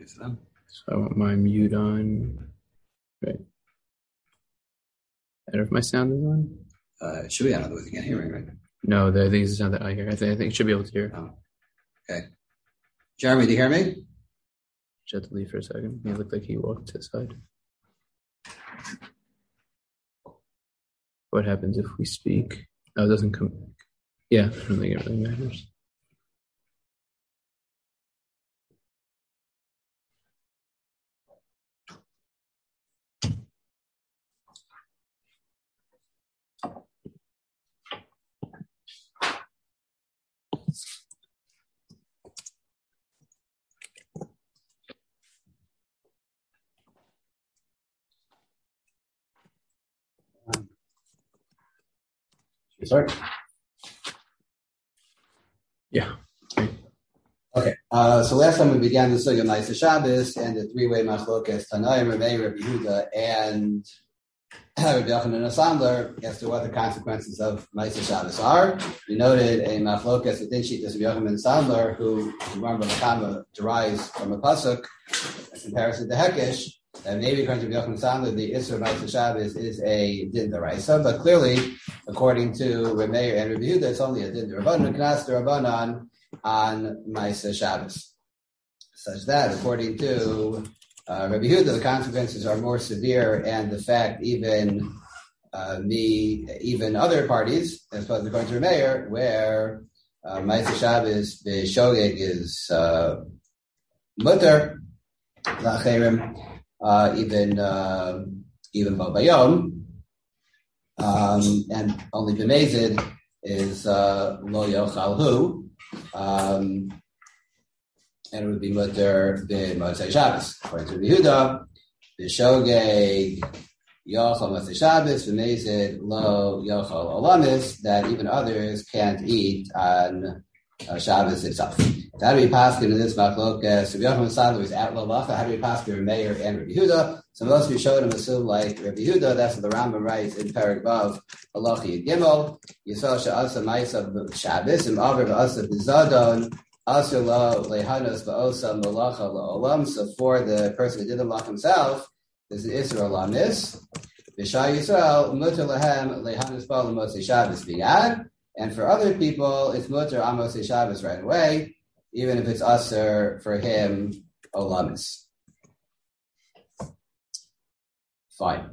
So I want my mute on. Right. I don't know if my sound is on. It should be on, otherwise you can't hear me, right? No, I think it's the sound that I hear. I think it should be able to hear. Oh, okay. Jeremy, do you hear me? Just have to leave for a second. He looked like he walked to the side. What happens if we speak? Oh, it doesn't come back. Yeah, I don't think it really matters. Sorry. Yeah. Okay. So last time we began the Sugya Ma'aseh Shabbos and the three-way machlokes Tanaim, Ramei, Rabbi Yehuda, and Rabbi Yochanan Sandler as to what the consequences of Ma'aseh Shabbos are. We noted a machlokes within Shittas Rabbi Yochanan Sandler, who Gemara Kama derives from a pasuk in comparison to Hekesh. And maybe according to Rabbi Yochanan Sandler, the Isra Ma'aseh Shabbos is a din d'oraisa, but clearly, according to Ramei and Rabbi Yehuda, it's only a din d'Rabbanan, Knas d'Rabbanan on Ma'aseh Shabbos. Such that, according to Rabbi Yehuda, the consequences are more severe, and the fact even other parties, as opposed to according to Rameir, where Ma'aseh Shabbos, the shogeg is mutter, lacherim, even bo bayom, and only b'mezid is lo yochalhu. And it would be mutter b'Motzei Shabbos. According to Yehuda, b'shogeg yochal Motzei Shabbos, b'mezid lo yochal olamis, that even others can't eat on Shabbos itself. How do we pass in this machlokas? Rabbi Yochanan Sandler is at Lalacha. How do we pass in Meir and Rabbi Yehuda? So most we showed him assume like Rabbi Yehuda. That's what the Rambam writes in Perek Vav Halachi Gimel. Yisrael she'asa ma'asav Shabbos and Aver v'asa b'zadon asur lo lehanos v'osa malacha la'olam. So for the person who did the malach himself, there's an Isra Lamis. V'shai Yisrael muter lahem lehanos ba l'motzei Shabbos biyad. And for other people, it's muter amos Shabbos right away, even if it's usher for him olamis. Fine.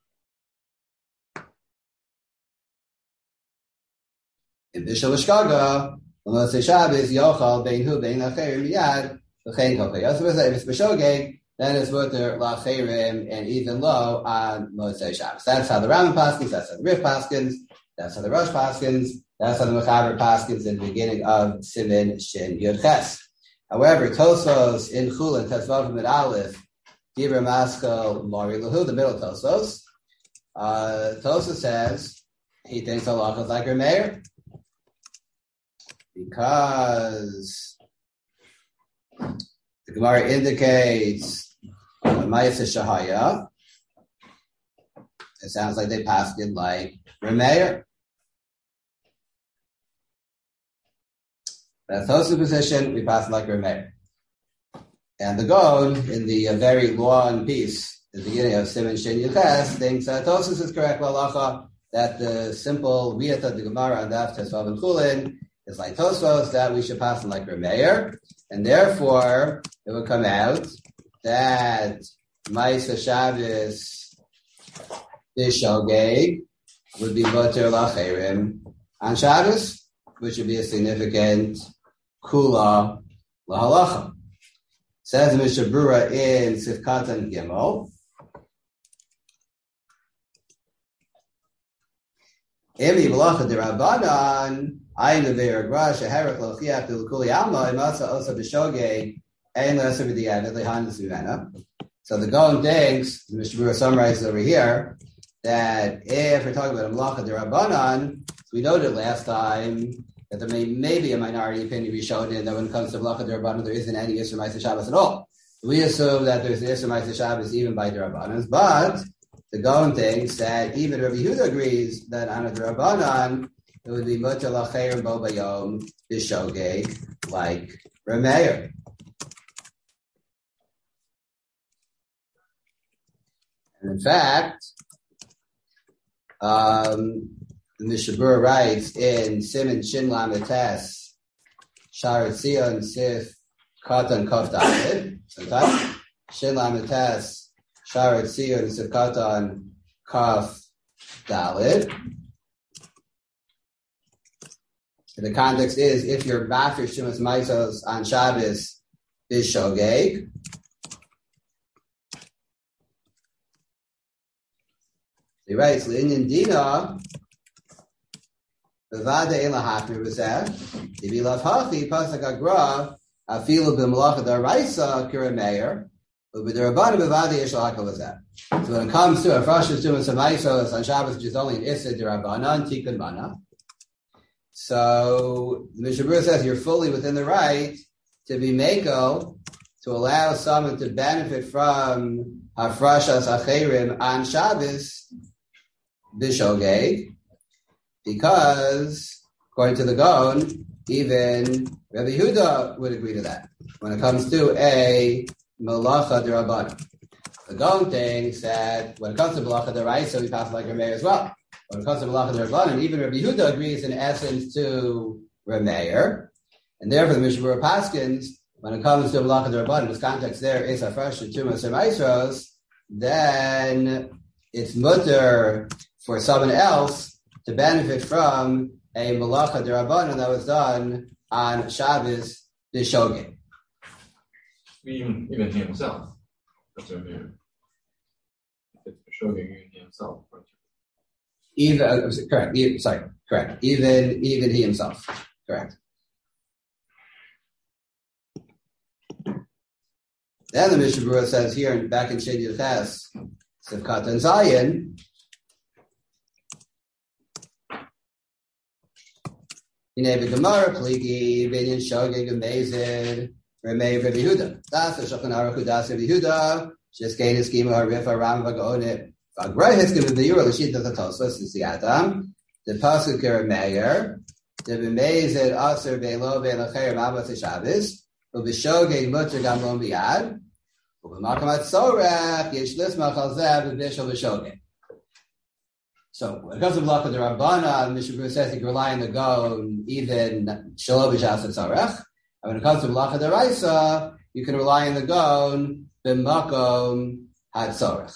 In Bishul Shkaga, amos Shabbos yochal bein hu bein lacherim miyad v'chein kolchei. So if it's b'shogeg, then it's muter lacherim and even low on Motzei Shabbos. That's how the Rambam paskins. That's how the Rif paskins. That's how the Rosh paskins. That's how the Mechaber paskins in the beginning of Siman Shin Yud Ches. However, Tosfos in Chulin Tesvav Mid Aleph, Dibra Maskal Mari Lahu, the middle Tosfos. Tosfos says he thinks Allah is like Rameir because the Gemara indicates Ma'aseh Shahaya. It sounds like they paskin like Rameir. That's Tosfos' position, we pass like Rameir. And the Gaon, in the very long piece, at the beginning of Siman Shin Yud Ches, thinks Tosfos is correct, Lalacha, that the simple Riyat of the Gemara on Daf Tesvav and Chulin is like Tosfos, that we should pass like Rameir, and therefore it would come out that Ma'aseh Shabbos B'shogeg would be muter lacherim on Shabbos, which would be a significant kula lahalacha. Says Mishnah Brura in Sifkatan Gimel. Emi b'lacha derabanan ayin leveir grash sheherach lochiach l'kuli alma imasa osa b'shogeg ein l'asar b'diavad lehanis v'mena. So the Gaon thinks, the Mishnah Brura summarizes over here, that if we're talking about a malacha derabanan, we noted last time that there may be a minority opinion we showed in that when it comes to malacha derabanan, there isn't any Isra Ma'aseh Shabbos at all. We assume that there's an Isra Ma'aseh Shabbos even by derabanan, but the Gaon thinks that even Rabbi Yehuda agrees that on a derabanan, it would be muter lacherim bo bayom b'shogeg like Rameir. And in fact, the Mishabur writes in Siman Shin Lamed Tes, Shar Tzion Sif Katan Kof Dalet. Sometimes Shin Lamed Tes, Shar Tzion Sif Katan Kof Dalet. The context is if you're Mafir Shumas Maisos on Shabbos is Shogeg. He writes, L'inyan Dina, V'vada Eila Hafir B'zeh, Ibi Lav Hachi, Pasak Agra, Afilu B'malacha D'Araisa, Kira Meir, U'B'Derabana V'vada Yesh L'Hakal B'zeh. So when it comes to a Frashas Shumas Maisos on Shabbos, which is only an Issa D'Rabana and Tikkun Mana, so the Mishabur says you're fully within the right to be Meko, to allow someone to benefit from Hafrashas Acherim on Shabbos, Bishogeg, because according to the Gaon, even Rabbi Yehuda would agree to that when it comes to a Malacha D'Rabbanan. The Gaon thinks that when it comes to Malacha D'Oraisa, we pass like Rameir as well. When it comes to Malacha D'Rabbanan, even Rabbi Yehuda agrees in essence to Rameir, and therefore the Mishabur Paskins, when it comes to Malacha D'Rabbanan, this context there is a fresh Tumas or Maestros, then it's mutter for someone else to benefit from a Malacha D'Rabbanan that was done on Shabbos B'Shogeg. Even himself. That's what I mean. It's B'Shogeg even himself. Correct. Even he himself. Correct. Then the Mishabura says here, back in Shedi Yuches, Sivkat and Zayin, Inebe Gemara, Pligi, Binyan Shogeg, Amazed, Remei Rabbi Yehuda. Das is Shulchan Aruch Das Rabbi Yehuda, Sheskein Eskima, Rifa, Ram, Vagonit, Vagrei Hiskim, the Yura, Lashita, the Tosfos, is the Adam, the Pasuk Meir, the Bemazed, Aser, Be'lo, Be'lacher, Mabat, Shabbos, Ubishogeg, Mutter, Gamlon, Biad, Ubimakamat Sorach, Yeshlis, Machalzeb, Ubishol, Bishogeg. So when it comes to Malacha D'Rabbanan, Mishabur says you can rely on the Gaon, even Shelo B'Shas Tzarech. And when it comes to Malacha D'Oraisa, you can rely on the Gaon, B'Makom HaTzarech.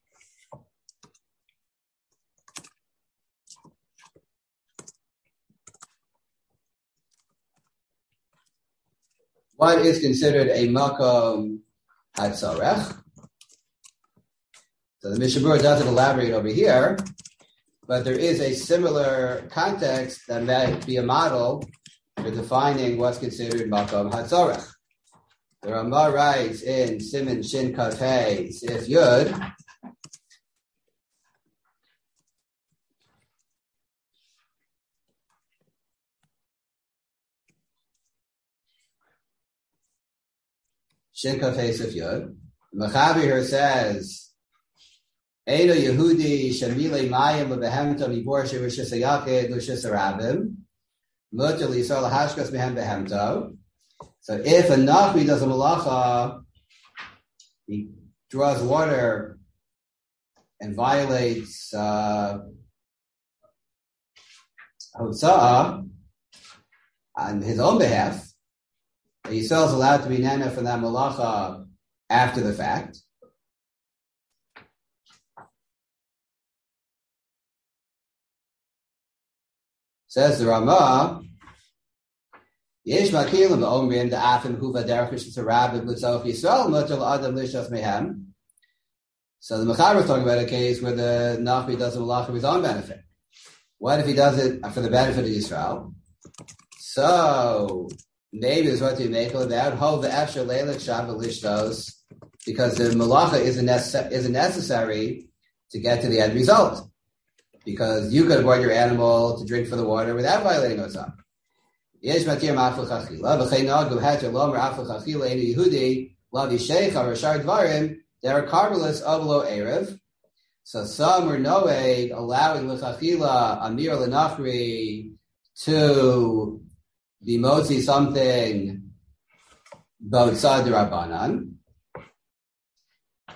What is considered a Makom HaTzarech? So the Mishabur doesn't elaborate over here, but there is a similar context that might be a model for defining what's considered Makom HaTzarech. The Ramah writes in Siman Shin Kafei Sif Yud, Shin Kafei Sif Yud. Mechaber here says, Eino Yehudi Shamile Mayim Lebehemto Mibor Shirishis Ayakid Lushis Arabim Mutter Lisar Lahashkas Mehem Behemto. So if a Nachri does a malacha, he draws water and violates Hotza'ah on his own behalf, Yisrael is allowed to be nana for that malacha after the fact. Says the Ramah, Yesh Makilim Omrim the Afim Huva Derkish Sarabim Litzof Yisrael Mutter Adam Lishas Mehem. So the Mechaber is talking about a case where the Nachri does a malacha for his own benefit. What if he does it for the benefit of Yisrael? So maybe there's what to make about Hov the Efshar Leilik Shabbat Lishtos, because the malacha isn't necessary to get to the end result. Because you could have brought your animal to drink for the water without violating Osam. Yesh matir ma'afil chachila, v'chein nagu heter lomer afil chachila enu Yehudi, lavi sheikha rashar dvarim, there are carbolus avlo erev. So some are noeg allowing l'chachila amir l'nachri to be motzi something b'otzad d'Rabbanan.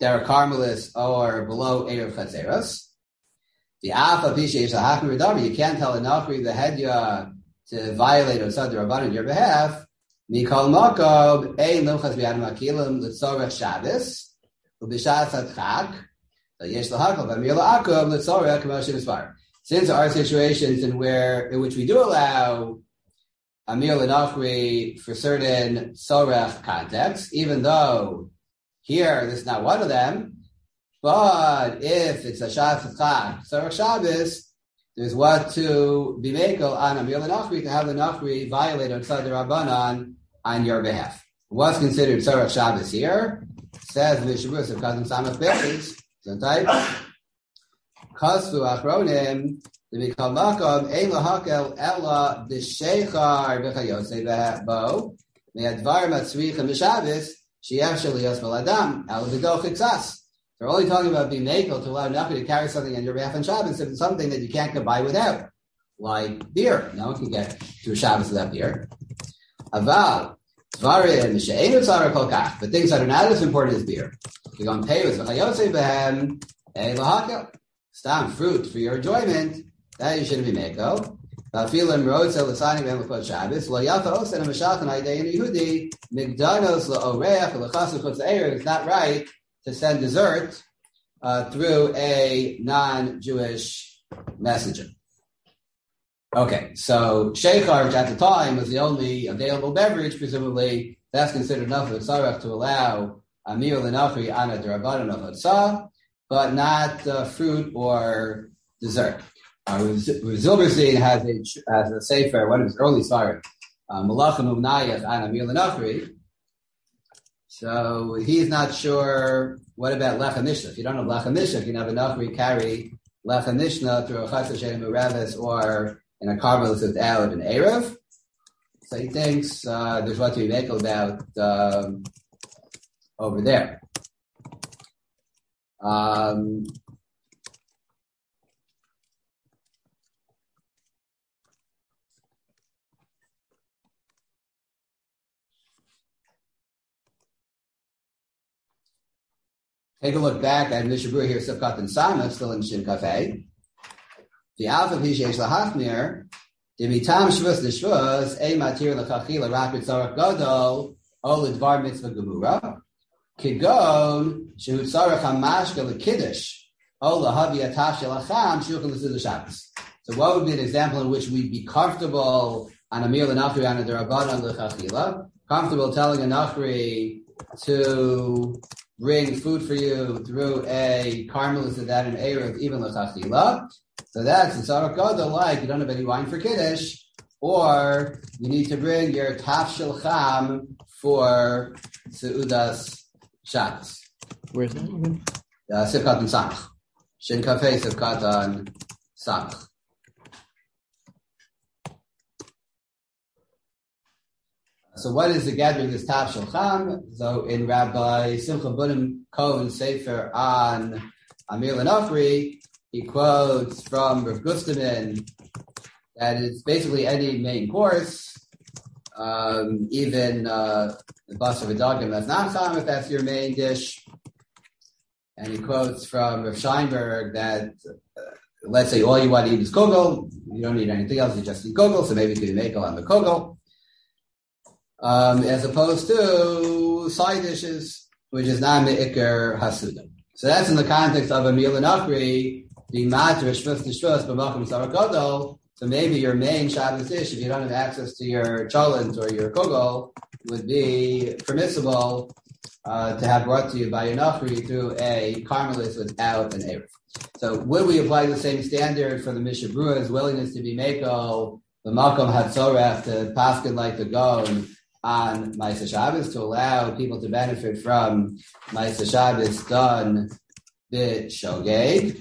Derek Carmelis or below Erev Chatzeros. The Alpha Pisha is a Hakmi Radami. You can't tell a Nachri the Hedya to violate or Sad Rabban on your behalf. Mikol Makob, Ein Limchas Bi'adam Akilim, L'tzorech Shabbos, U'b'Shas Adchak, Yesh L'Hakol, V'Amir L'Akob, L'tzorech Moshe Mispar. Since there are situations in which we do allow Amir L'Nachri for certain Tzorech contexts, even though here this is not one of them, but if it's a Shabbos Chag, Tzorech Shabbos, there's what to be makel on Amir L'Nachri to have the Nachri violate on Tzad Rabbanan on your behalf. What's considered Tzorech Shabbos here? Says Vishabus of Kazim Samach Beis, type Kasvu Achronim, the Mikal Makom, Ein Lahakel Ella B'Sheichar B'Chayosei B'Bo, Me'advar Matzricha B'Shabbos, She'ef Shalios B'Ladam, El B'Do Chiksas. They're only talking about being makel to allow Nachri to carry something on your behalf on Shabbos if it's something that you can't get by without, like beer. No one can get to Shabbos without beer. Aval, Tvarim, She'enu Tzara Kol Kach, but things that are not as important as beer. You're going to pay with V'Chayosei B'Hem, Ei Lahakel. Stam, fruit for your enjoyment, that you shouldn't be makel. Vafilim Rotzel L'Sani B'Hem L'Chot Shabbos, Lo Yafa Osen HaMashachan Ha'idei Yehudi, Migdanos L'Oreach L'Chas L'Chutz Eir. It's not right to send dessert through a non-Jewish messenger. Okay, so Sheikhar, which at the time was the only available beverage, presumably that's considered enough of a tzarech to allow Amir L'Nachri on a D'Rabbanan of Hatzah, but not fruit or dessert. Zilberstein has a sefer, one of his early tzarech, Malachim Umnayach on Amir L'Nachri. So he's not sure. What about Lechem Mishnah? If you don't have Lechem Mishnah, you can have a Nachri carry Lechem Mishnah through a Chatzah Shein Mereves or in a Carmelis without an Erev. So he thinks there's what to be makel about over there. Take a look back at Mishabur here, Sivkat and Sama, still in Shin Cafe. The Alpha Pishesh Lahachmir, the Mitam Shvus Nishvus, A Matir Lachachila, Rapid Sarach Godol, Olid Var Mitzvah Gemura, Kigon, Shehu Sarach Hamashka Lekiddish, Ola Havi Atash Lacham, Shulchan L'Sudah Shabbos. So what would be an example in which we'd be comfortable on Amir L'Nachri on a D'Rabbanan L'Chachila, comfortable telling a Nachri to bring food for you through a Carmelis of that and Erev, even L'Chachila. So that's the Tzarech Gadol, like you don't have any wine for Kiddush, or you need to bring your Tafshil Cham for Seudas Shabbos. Where's that again? Sivkat and Samach. Shin Kafei Sivkat and Samach. So what is the gathering this Tafshil Cham? So in Rabbi Simcha Bunim Cohen's Sefer on Amir L'Nachri, he quotes from Rav Gustaman that it's basically any main course, even the Basar V'Dagim that's not Cham if that's your main dish. And he quotes from Rav Scheinberg that let's say all you want to eat is kugel, you don't need anything else, you just eat kugel, so maybe you can make on the kugel. As opposed to side dishes, which is not me'ikar hasudim. So that's in the context of Amir L'Nachri being matrish shvus t'shvus b'makom tzarech gadol. So maybe your main Shabbos dish, if you don't have access to your cholent or your kugel, would be permissible to have brought to you by your Nachri through a Carmelis without an Erev. So would we apply the same standard for the Mishabrua's willingness to be makel, the makom hatzorech to paskin like the gon on Ma'aseh Shabbos to allow people to benefit from Ma'aseh Shabbos done b'shogeg.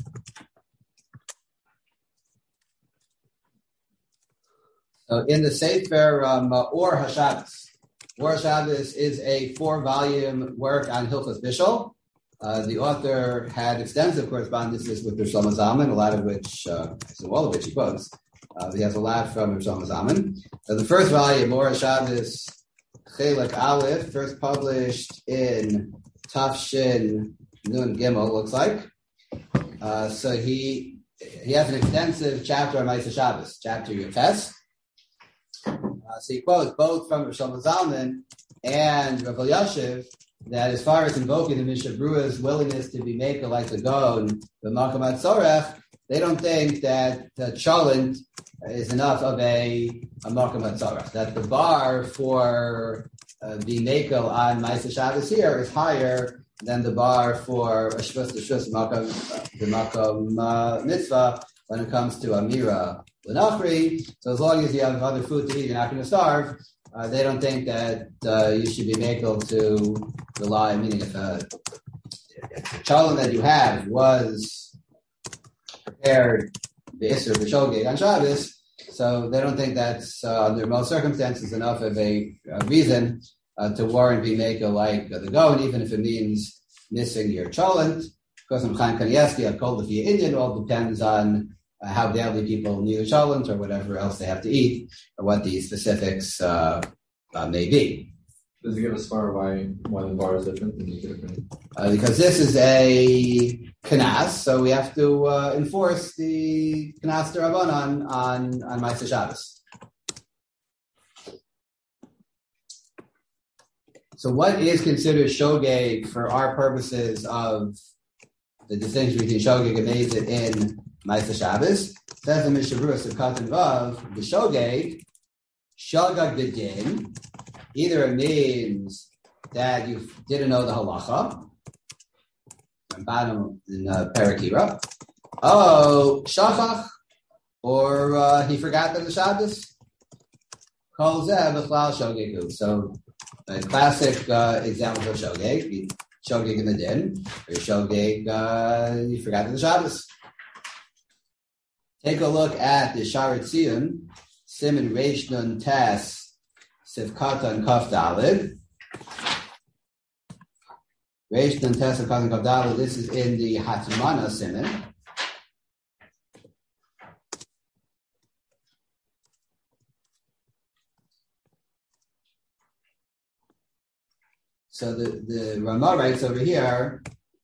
So in the Sefer Or HaShabbos, Or HaShabbos is a 4-volume work on Hilchos Bishul. The author had extensive correspondences with Rav Shlomo Zalman, a lot of which, all of which he quotes. He has a lot from Rav Shlomo Zalman. The first volume, Or HaShabbos, Chelek Aleph, first published in Tafshin Nun Gimel looks like. So he has an extensive chapter on Ma'aseh Shabbos, chapter Yutes. So he quotes both from Rosh Zalman and Rav Elyashiv that as far as invoking the Mishnah Brua's willingness to be maker like the Gon, the Makam Tzorech, they don't think that the Cholent is enough of a Makam Tzorech. That the bar for the maker on Ma'aseh Shabbos here is higher than the bar for a Shvus the Makam Mitzvah when it comes to Amira L'Nachri. So as long as you have other food to eat, you're not going to starve. They don't think that you should be makel to rely, meaning if the cholent that you have was prepared the Isser B'Shogeg on Shabbos, so they don't think that's under most circumstances enough of a reason to warrant being makel like the Goan, even if it means missing your cholent. Of course, I'm Chaim Kanievsky, I've called it the Indian, all depends on how daily people need a cholent or whatever else they have to eat, or what the specifics may be. Does it give a star why the bar is different than the different? Because this is a kanas, so we have to enforce the kanas d'Rabbanan on Ma'aseh Shabbos. So what is considered shogeg for our purposes of the distinction between shogeg and mezid in Ma'aseh Shabbos? Says the Mishnah Berurah Sivkat and Vav, the shogeg, shogeg b'din, either it means that you didn't know the halacha, bottom in Parakira, shachach, or he forgot that the Shabbos. Kol zeh b'chlal shogegu. So a classic example of shogeg, shogeg in the din, or shogeg, you forgot that the Shabbos. Take a look at the Sharet Tziyun, Siman Reish Nun Tes, Sivkata and Kaf Dalid. Reish Nun Tes, Sivkata and Kaf Dalid. This is in the Hatmana Siman. So the Ramah writes over here,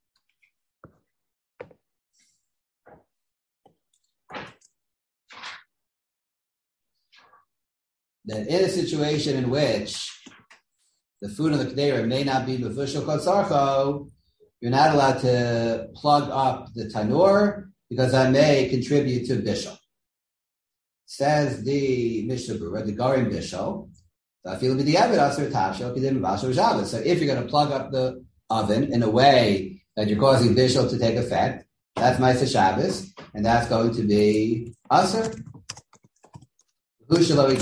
that in a situation in which the food of the Kedera may not be Mevushal Kotzarcho, you're not allowed to plug up the tanur because that may contribute to Bishal. Says the Mishnah Berurah, the Garim Bishal, so if you're going to plug up the oven in a way that you're causing Bishal to take effect, that's Ma'aseh Shabbos, and that's going to be Aser. Then you have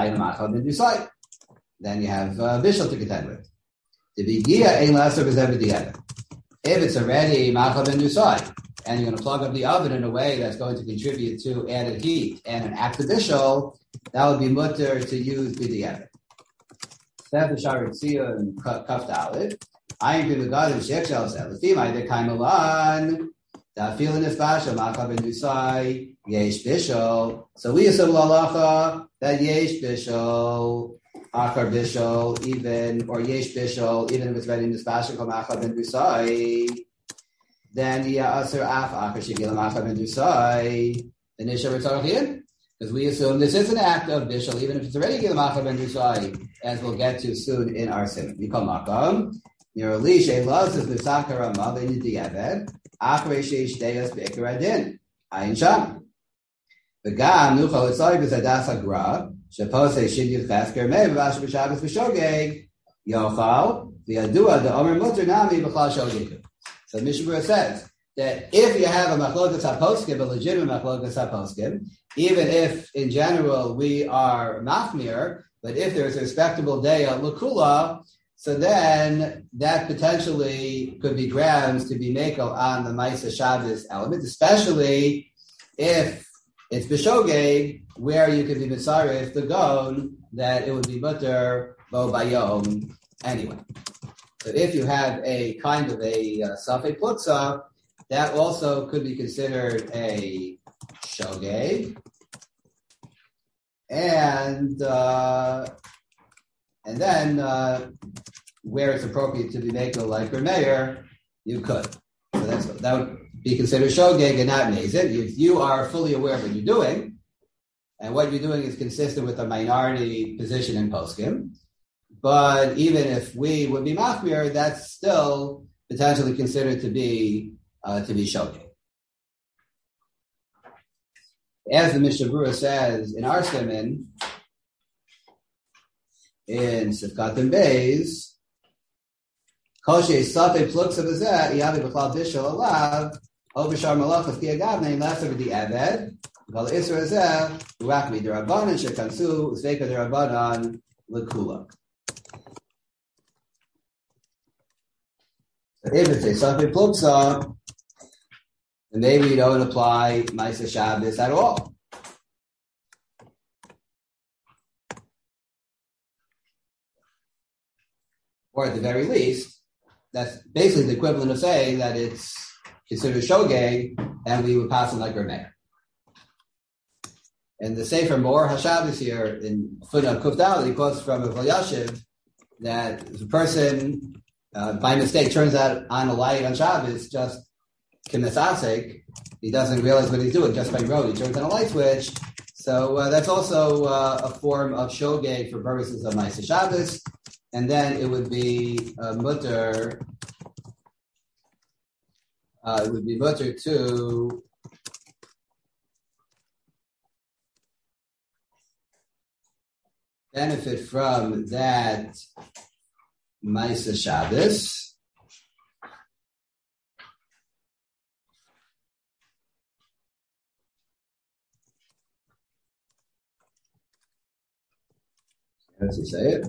Bishal to contend with. If it's already Machal ben Dusai, and you're going to plug up the oven in a way that's going to contribute to added heat and an active Bishal, that would be mutter to use B'di'evet. Steph the Sharet Tziyun Kaf Dalid. I am the God of Shechshel said, L'fimai de Kaimalan, Da'afil Nifbasha, Machal ben Dusai, Yesh Bishal. So we assume l'alacha that Yesh Bishal, Achar Bishal, even, or Yesh Bishal, even if it's ready in this Bashal, Machal ben Dusai, then Ya'asir Af Achar Shigil Machal ben Dusai, the Nisha Ritzarchim. Because we assume this is an act of Bishal, even if it's already Gil Machal ben Dusai, as we'll get to soon in our Simon. We call Makam, Nirali She'laz is the Sakara Mabin Di'eved, Achre Sheish Deyas Be'ikar Adin, Ayin Sham. V'gam nuchal etzai b'zadas hagra shepose shidyut chasker mei v'vash b'shabbos v'shogeg yochal v'yadua the omer mutter nami b'chlal shogeg. So Mishnah Berurah says that if you have a machlokas haposkim, a legitimate machlokas haposkim, even if in general we are machmir, but if there is a respectable day of l'kula, so then that potentially could be grounds to be mekel on the Ma'aseh Shabbos element, especially if it's b'shogeg, where you could be mitzaref the gon, that it would be mutter bo bayom anyway. So if you have a kind of a safek pluksa, that also could be considered a shogeg, and then where it's appropriate to be makel like Rameir, you could. So that would be considered shogeg and not nezid. If you are fully aware of what you're doing, and what you're doing is consistent with a minority position in poskim, but even if we would be machmir, that's still potentially considered to be shogeg. As the Mishnah Berurah says in our siman, in Sifkat Beis, Koshe Safe Plux of Azet, Yavi B'Klal Bishal Alav, Ovishar Malach of Kiagavne, last over the Aved, Val Isra Azeh, Urakmi Derabanan, Shekansu, Zveka Derabanan, Lakula. If it's a Safe Pluxa, then maybe you don't apply Maisa Shabbos at all. Or at the very least, that's basically the equivalent of saying that it's considered shogeg, and we would pass it like Rameir. And the Sefer Mor HaShabbos here in footnote Kufdal, he quotes from Rav Yashiv that if a person by mistake turns out on a light on Shabbos, just kinesasek, he doesn't realize what he's doing just by road. He turns on a light switch. So that's also a form of shogeg for purposes of Ma'aseh Shabbos. And then it would be mutter. It would be mutter to benefit from that Ma'aseh Shabbos. How does he say it?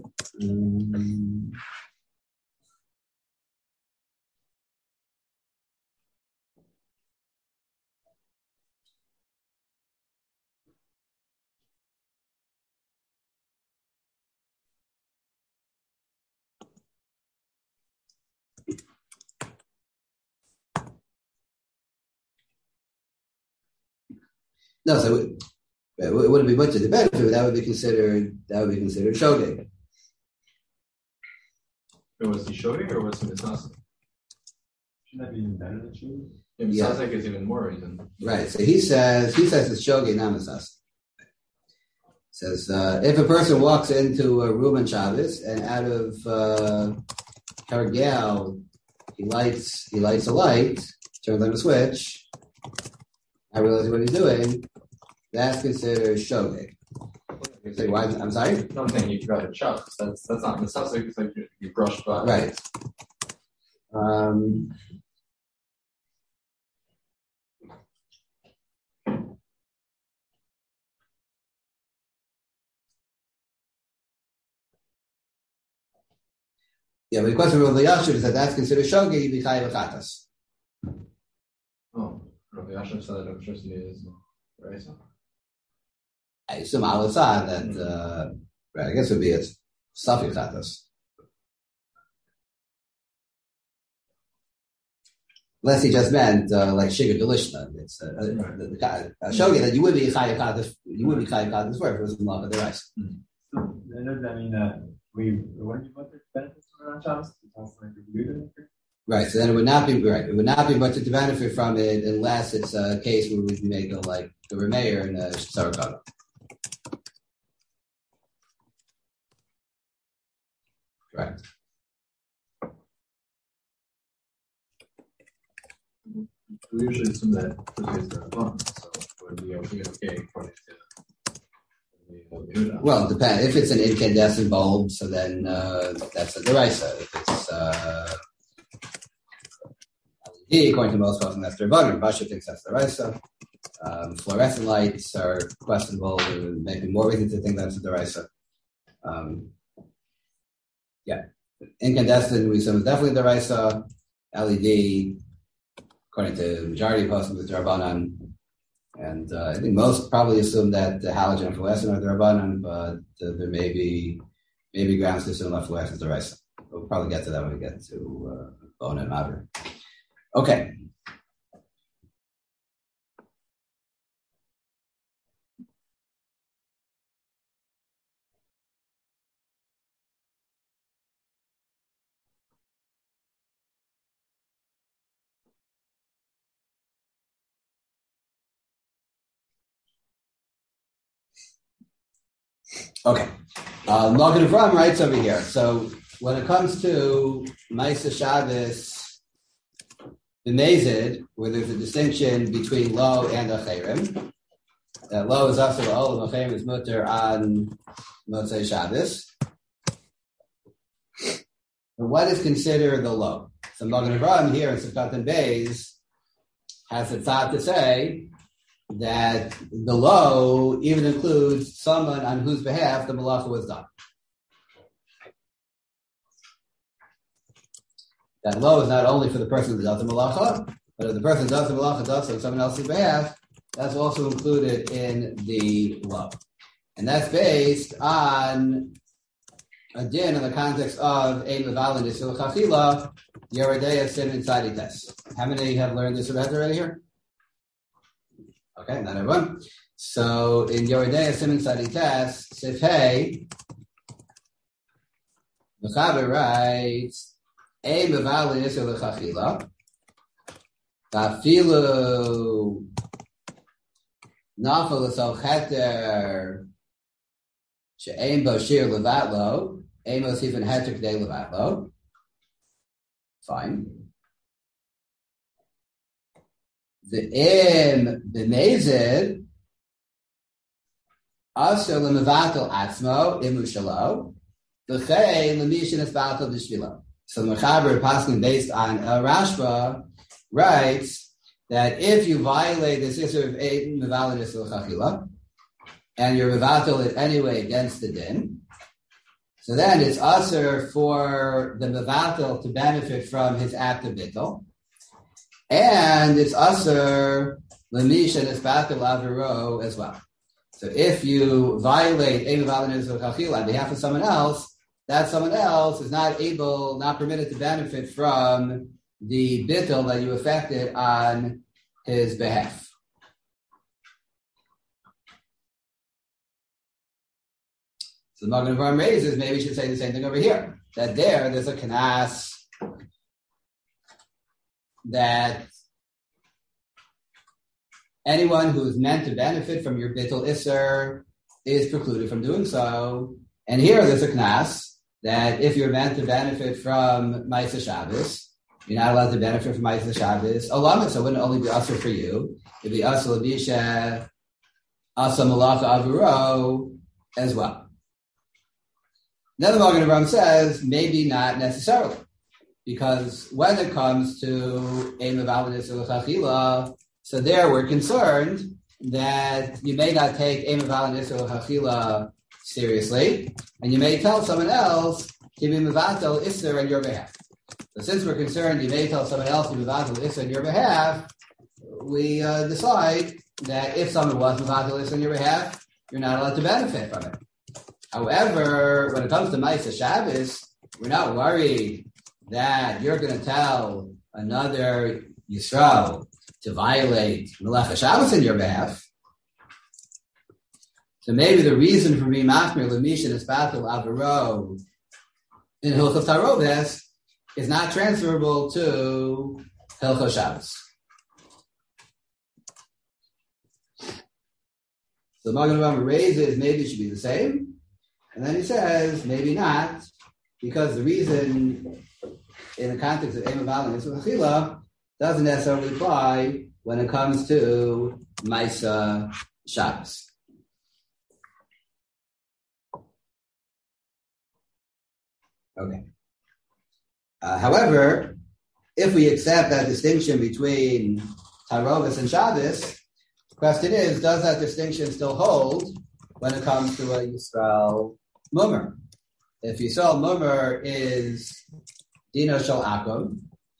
No, so it wouldn't be much of the benefit, but that would be considered shogeg. Was he shogeg or was he misasek? Shouldn't that be even better than shogeg? Yeah, misasek is even more reason. Right. So he says it's shogeg, not misasek. Says if a person walks into a room on Shabbos and out of Kargel he lights a light, turns on a switch, I realize what he's doing, that's considered shogeg. You say, why? I'm sorry? No, I'm saying you got it shot. That's not misasek. It's like you brushed by. Right. Yeah, but the question of the Yashiv is that that's considered shogeg, you'd be chayav chatas. Oh, Rabbi Yashiv said that electricity is right. I assume Al-Assad that, right, I guess it would be a Safi Chatas. Unless he just meant like Shigur Delishna. It's a shogeg that you would be Chayav Chatas for if it was in love of the rice. So does that mean that we wouldn't be able to benefit from it on Shabbos? Right, so then it would not be right. It would not be much to benefit from it unless it's a case where we make it like the Rameir and the Sarakana. Correct. We usually assume that because it's a bump, so it would be okay according to the. Well, it depends. If it's an incandescent bulb, so then that's a derisa. If it's LED, according to most folks, that's derivative. Basha thinks that's derisa. Fluorescent lights are questionable. There may be more reason to think that's a derisa. Yeah, incandescent we assume is definitely derisa. LED, according to the majority of poskim, is Darabanan. And I think most probably assume that the halogen and fluorescent are Darabanan, but there may be grounds to assume that fluorescent is Daraisa. We'll probably get to that when we get to bone and matter. Okay. Okay. Magen Avraham writes over here. So when it comes to Maisa Shabbos, the Mazid, where there's a distinction between lo and acherim, that lo is also lo, and acherim is mutter on Motzei Shabbos. But what is considered the lo? So Magen Avraham here in Sefkat and Beis has a thought to say that the lo even includes someone on whose behalf the malacha was done. That lo is not only for the person who does the malacha, but if the person who does the malacha does so on someone else's behalf, that's also included in the lo. And that's based on a din in the context of ein mevalin isul chachila, yeridei sin inside ites. How many have learned this already here? Okay, not everyone. So in Yoredei Simon Saditas, Sif Hey, the Chaber writes, Ein Mevalin Isul L'Chachila, Tafilu Nafal L'Sol Cheter, She'ein Bo Shir Levatlo, Ein Mosifin Heter K'dei Levatlo. Fine. The b'mezid aser lemevatel atzmo imushalo v'chei lemishin esbatel d'shvilo. So the Mechaber Paskin, based on Rashba, writes that if you violate this issue of ein mevalin isul chachila and you're mevatel it anyway against the din, so then it's aser for the mevatel to benefit from his act of bittul. And it's aser l'mish and esbatel aviro as well. So if you violate ein mevalin isul chachila on behalf of someone else, that someone else is not permitted to benefit from the bittul that you effected on his behalf. So the Magen Avraham raises, maybe we should say the same thing over here. That there's a kanas that anyone who's meant to benefit from your bittul iser is precluded from doing so. And here there's a knas that if you're meant to benefit from Maisa Shabbos, you're not allowed to benefit from Maisa Shabbos. Olamit, so it wouldn't only be usher for you. It'd be usher l'bisha, asa malacha avuro as well. Then the Magen Avraham says, maybe not necessarily. Because when it comes to ein mevalin isul chachila, so there we're concerned that you may not take ein mevalin isul chachila seriously, and you may tell someone else to be mevatel isser on your behalf. So since we're concerned you may tell someone else to be mevatel isser on your behalf, we decide that if someone was mevatel isser on your behalf, you're not allowed to benefit from it. However, when it comes to Maisa Shabbos, we're not worried that you're going to tell another Yisrael to violate Melecha Shabbos on your behalf. So maybe the reason for being machmir l'mishin esbatel aviro in Hilchos Taroves is not transferable to Hilchos Shabbos. So Magen Avraham raises maybe it should be the same, and then he says maybe not, because the reason in the context of ein mevalin isul chachila doesn't necessarily apply when it comes to Maisa Shabbos. Okay. However, if we accept that distinction between Tarovis and Shabbos, the question is, does that distinction still hold when it comes to a Yisrael Mummer? If Yisrael Mummer is Dino Shel Akum,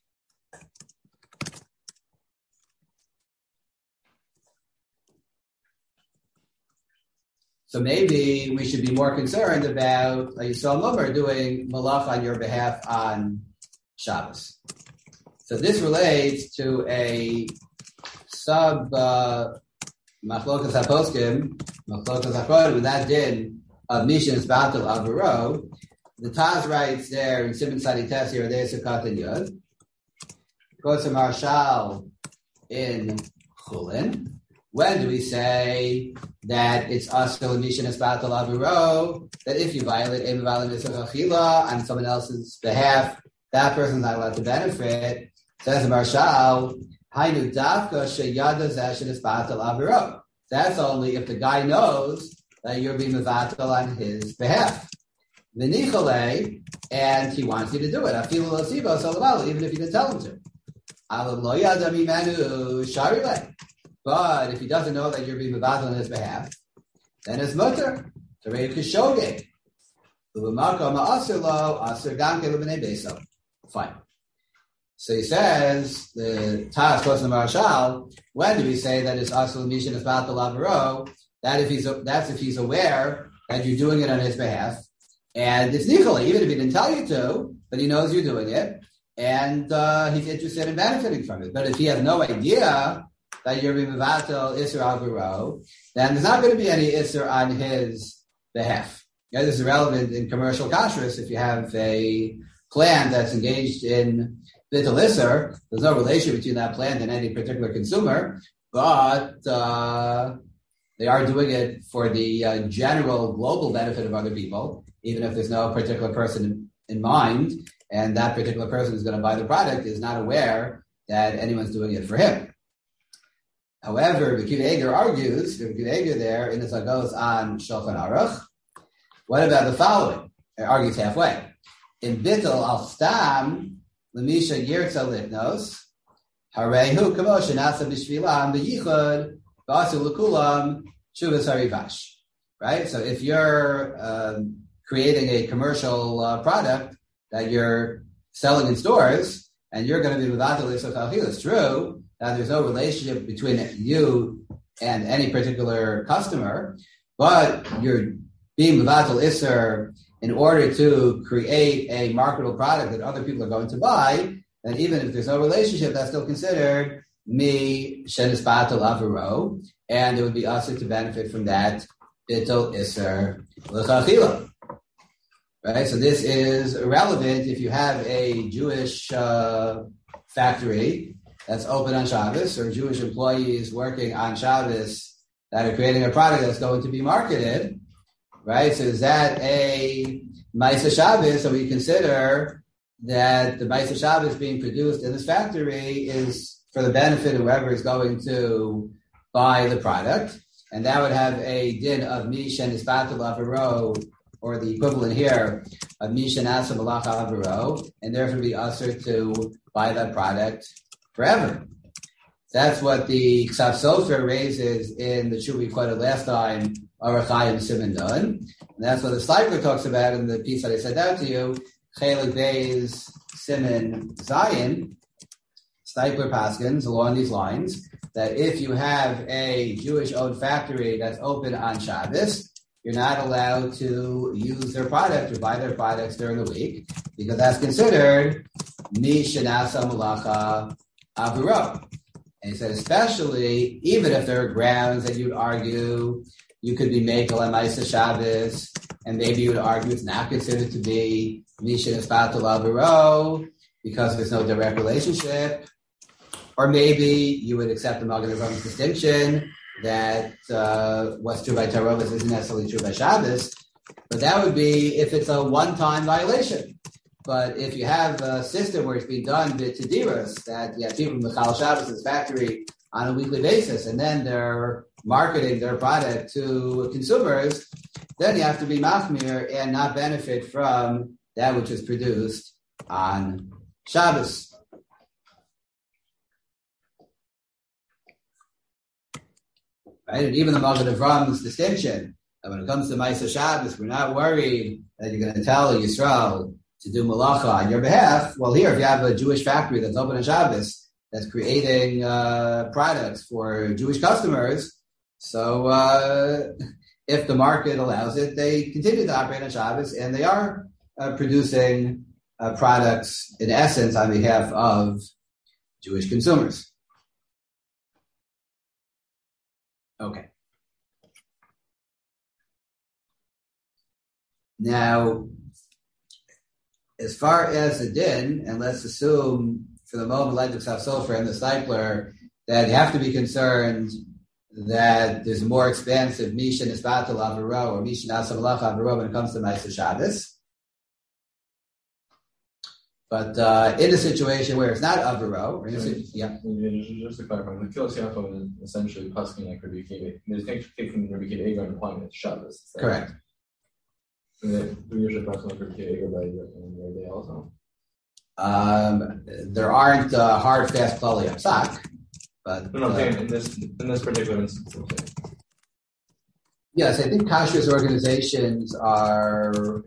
so maybe we should be more concerned about a Yisrael Mummer doing malach on your behalf on Shabbos. So this relates to a sub machlokas haposkim, machlokas hakodim, and that din of Mishnah's battle aviro. The Taz writes there in Simon Sadi Tes here, there's a Katan Yud. Goes to Marshal in Chulin. When do we say that it's asur mishin esbatel aviro? That if you violate a achila on someone else's behalf, that person's not allowed to benefit. Says the Marshal, Hainu dafka sheyada zeshin esbatel aviro. That's only if the guy knows that you're being mevatel on his behalf. V'nichale, and he wants you to do it. Afilu lo sibo salaval, even if you didn't tell him to. Alam lo yada mimenu sharile. But if he doesn't know that you're being mevatel on his behalf, then it's mutter. So ready kishoge. Uvumaka ma'asir lo asir gamke l'bnei beso. Fine. So he says, the Taz quotes the Marshal, when do we say that it's asur mishin esbatel aviro? That's if he's aware that you're doing it on his behalf. And it's nichole, even if he didn't tell you to, but he knows you're doing it, and he's interested in benefiting from it. But if he has no idea that you're being mevatel isur aviro, then there's not going to be any isur on his behalf. Yeah, this is relevant in commercial kashrus. If you have a plant that's engaged in bittul isur, there's no relation between that plant and any particular consumer, but they are doing it for the general global benefit of other people, even if there's no particular person in mind, and that particular person who's going to buy the product is not aware that anyone's doing it for him. However, Akiva Eiger argues, Akiva Eiger there in the Zagos on Shulchan Aruch, what about the following? It argues halfway. In Bittul al Stam, Lemisha Yirtza Litnos, Harehu Kamosh Nasa Bishvilam B'Yichud B'Asu L'Kulam Shuvas Harivash. Right? So if you're creating a commercial product that you're selling in stores, and you're going to be mevatel isur achila, it's true that there's no relationship between you and any particular customer, but you're being mevatel isur in order to create a marketable product that other people are going to buy, then even if there's no relationship, that's still considered mi shenisbatel aviro, and it would be asur to benefit from that bittul isur l'chachila. Right, so this is relevant if you have a Jewish factory that's open on Shabbos, or Jewish employees working on Shabbos that are creating a product that's going to be marketed. Right, so is that a Ma'aseh Shabbos? So we consider that the Ma'aseh Shabbos being produced in this factory is for the benefit of whoever is going to buy the product, and that would have a din of mish and isbatel aviro, or the equivalent here of mishan asa malach aviro, and therefore be usher to buy that product forever. That's what the Ksav Sofer raises in the Shuv we quoted last time, Orach Chaim Siman Nun. And that's what the Steipler talks about in the piece that I sent out to you, Chelik Beis Siman Zayin. Steipler paskins along these lines, that if you have a Jewish-owned factory that's open on Shabbos, you're not allowed to use their product or buy their products during the week, because that's considered mishanasa malacha aviro. And he said, especially, even if there are grounds that you'd argue you could be makel on Ma'aseh Shabbos, and maybe you would argue it's not considered to be mishanasbatel aviro because there's no direct relationship, or maybe you would accept the Magen Avraham distinction that what's true by Tarovis isn't necessarily true by Shabbos, but that would be if it's a one-time violation. But if you have a system where it's being done to diras, that you have people from Mechal Shabbos' factory on a weekly basis, and then they're marketing their product to consumers, then you have to be machmir and not benefit from that which is produced on Shabbos. Right? And even the Magen Avraham's distinction that when it comes to Ma'aseh Shabbos, we're not worried that you're going to tell Yisrael to do malacha on your behalf. Well, here, if you have a Jewish factory that's open on Shabbos, that's creating products for Jewish customers, so if the market allows it, they continue to operate on Shabbos, and they are producing products, in essence, on behalf of Jewish consumers. Okay. Now, as far as the din, and let's assume for the moment, like the Ksav Sofer and the Steipler, that you have to be concerned that there's a more expansive Misha Nisbatal Avaro or Misha Nasa Malach Avaro when it comes to Ma'aser Shabbos. But in a situation where it's not Avaro, just to clarify, the Kilos Yaakov is essentially Paskin like Rabbi Akiva. There's taking Rabbi Akiva Eger and applying it to Shabbos. Correct. And then we usually Paskin like Rabbi Akiva Eger by your day also. There aren't hard, fast Klali Psak, but No, I'm saying in this particular instance. Yes, I think Kashrus organizations are.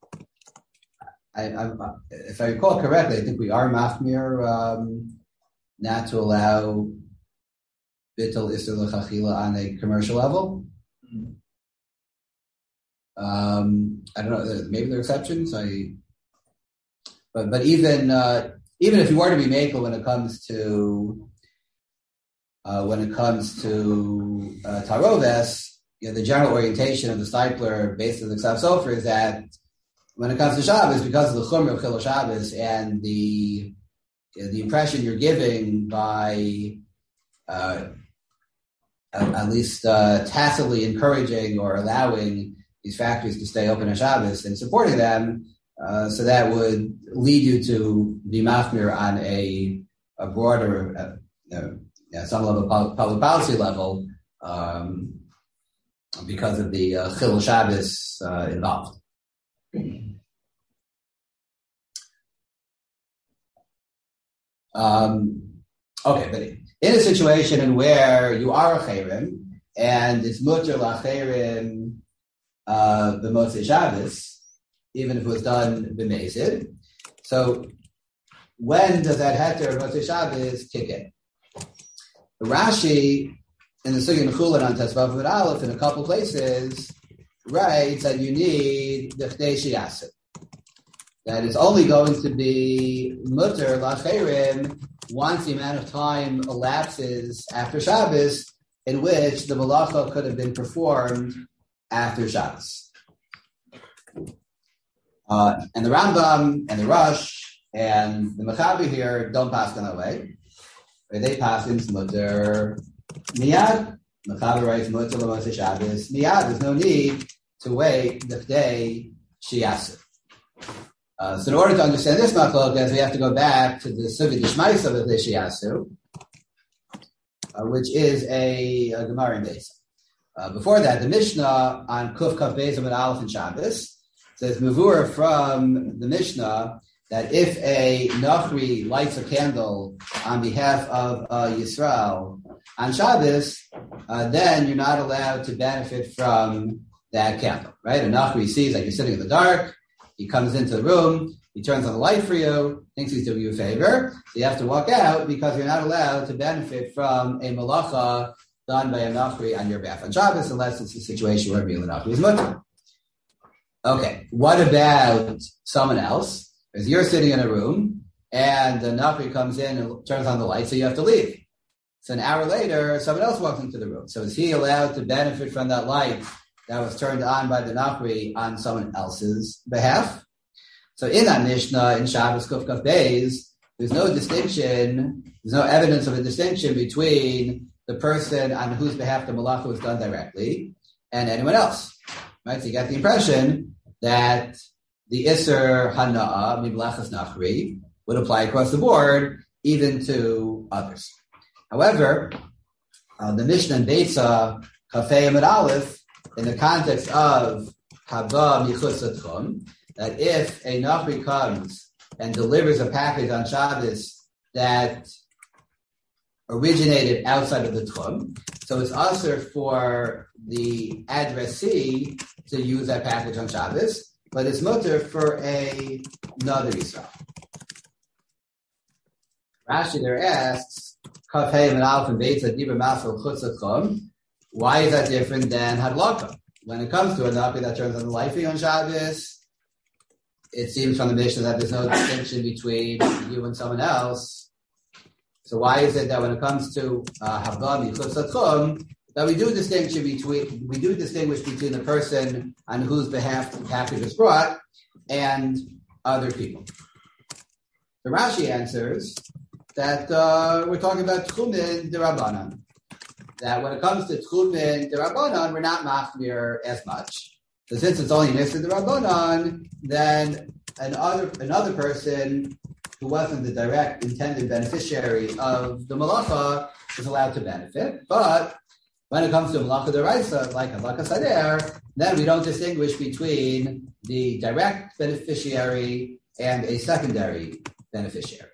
If I recall correctly, I think we are machmir not to allow bittul isur l'chachila on a commercial level. I don't know. Maybe there are exceptions. But even if you were to be makel when it comes to taroves, the general orientation of the stipler based on the Ksav Sofer is that when it comes to Shabbos, because of the chumrah of Chilul Shabbos and the impression you're giving by at least tacitly encouraging or allowing these factories to stay open on Shabbos and supporting them, so that would lead you to be machmir on a broader, some level public policy level, because of the Chilul Shabbos involved. Okay, but in a situation in where you are a chayrim and it's mutter lachayrim the Motzei Shabbos, even if it was done b'mezid, so when does that heter of Motzei Shabbos kick in? The Rashi in the Sugya Nechulin on Tesvav Amud Aleph in a couple places writes that you need the Chdei Sheyaseh. That it's only going to be mutter lachayrim once the amount of time elapses after Shabbos in which the malacha could have been performed after Shabbos. And the Rambam and the Rosh and the Mechaber here don't pass in that way. They pass in mutter miyad. Mechaber writes mutter l'motzei Shabbos miyad. There's no need to wait the day sheyaseh. So in order to understand this machlokas, we have to go back to the Sugya D'Shmaisa of the Sheyasu, which is a Gemara in Beis. Before that, the Mishnah on Kuf Kaf Beis Amud Aleph and Shabbos says Mavur from the Mishnah that if a Nachri lights a candle on behalf of Yisrael on Shabbos, then you're not allowed to benefit from that candle, right? A Nachri sees like you're sitting in the dark. He comes into the room, he turns on the light for you, thinks he's doing you a favor, so you have to walk out because you're not allowed to benefit from a malacha done by a Nachri on your behalf on Shabbos unless it's a situation where being a Nachri is mutter. Okay, what about someone else? Because you're sitting in a room and the Nachri comes in and turns on the light, so you have to leave. So an hour later, someone else walks into the room. So is he allowed to benefit from that light that was turned on by the Nachri on someone else's behalf? So in that Mishnah, in Shabbos Kuf Kaf Beis, there's no distinction, there's no evidence of a distinction between the person on whose behalf the malacha was done directly and anyone else. Right? So you get the impression that the Isser Hana'a, Miblachas Nachri, would apply across the board, even to others. However, the Mishnah in Beitza, Kafei Amud Aleph, in the context of Haba Michutz Tchum, that if a Nachri comes and delivers a package on Shabbos that originated outside of the Tchum, so it's usher for the addressee to use that package on Shabbos, but it's mutter for another Yisrael. Rashi there asks, Kaf Hey Amud Aleph and Beitza Dibur Masel Chutz Tchum. Why is that different than Hadlaka? When it comes to a Nachri that turns on the light for you on Shabbos, it seems from the Mishnah that there's no distinction between you and someone else. So why is it that when it comes to Haba Michutz Tchum, that we do distinguish between the person on whose behalf the package was brought and other people? The Rashi answers that we're talking about Tchumin D'Rabbanan. that when it comes to Tchumen D'Rabbanan, we're not machmir as much. So since it's only Nisr D'Rabbanan, then another person who wasn't the direct intended beneficiary of the malacha is allowed to benefit. But when it comes to malacha d'oraisa, like Hadlakas Hader, then we don't distinguish between the direct beneficiary and a secondary beneficiary.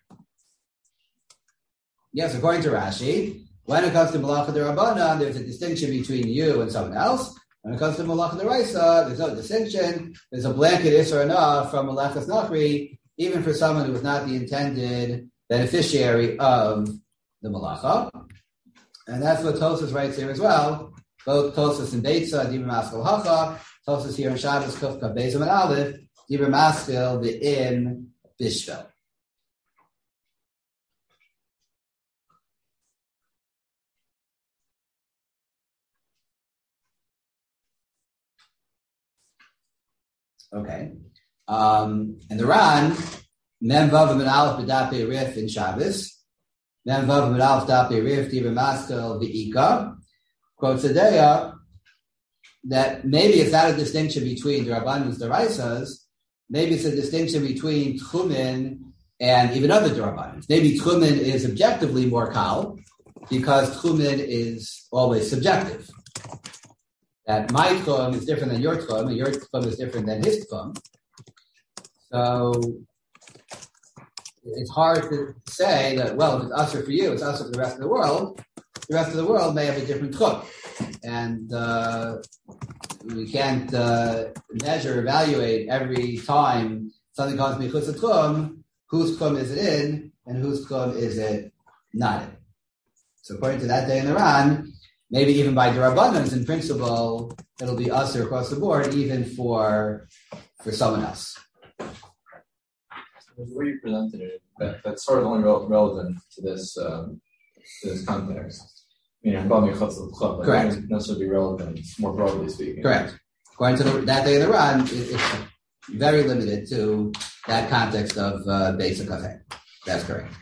Yes, according to Rashi, when it comes to malacha d'Rabbanan, there's a distinction between you and someone else. When it comes to malacha d'oraisa, there's no distinction. There's a blanket isur enough from malachas nachri, even for someone who is not the intended beneficiary of the malacha. And that's what Tosfos writes here as well. Both Tosfos and Beitza, Dibur Maskil Hacha, Tosfos here in Shabbos, Kufka, Bezim and Aleph, Dibur Maskil, Be'im, Bishvel. Okay. And the Ran, Mem Vav and Aleph B'Dapei Rif in Shabbos, Mem Vav and Aleph Dapei Rif, Dibur Maskil, Be'ika, quotes Adeya, that maybe it's not a distinction between the Rabbanim and the Raisas, maybe it's a distinction between Tchumen and even other Rabbanim. Maybe Tchumen is objectively more kal, because Tchumen is always subjective. That my tchum is different than your tchum, and your tchum is different than his tchum. So it's hard to say that, well, if it's usher for you, it's usher for the rest of the world. The rest of the world may have a different tchum. And we can't evaluate every time something comes to me tchum, whose tchum is it in, and whose tchum is it not in. So according to that day in the Ran, maybe even by D'Rabbanans, in principle, it'll be usher across the board, even for someone else. The way you presented it, that's sort of only relevant to this context. Correct. Not necessarily relevant, more broadly speaking. Correct. According to that day in the Ran, it's very limited to that context of basic cafe. That's correct.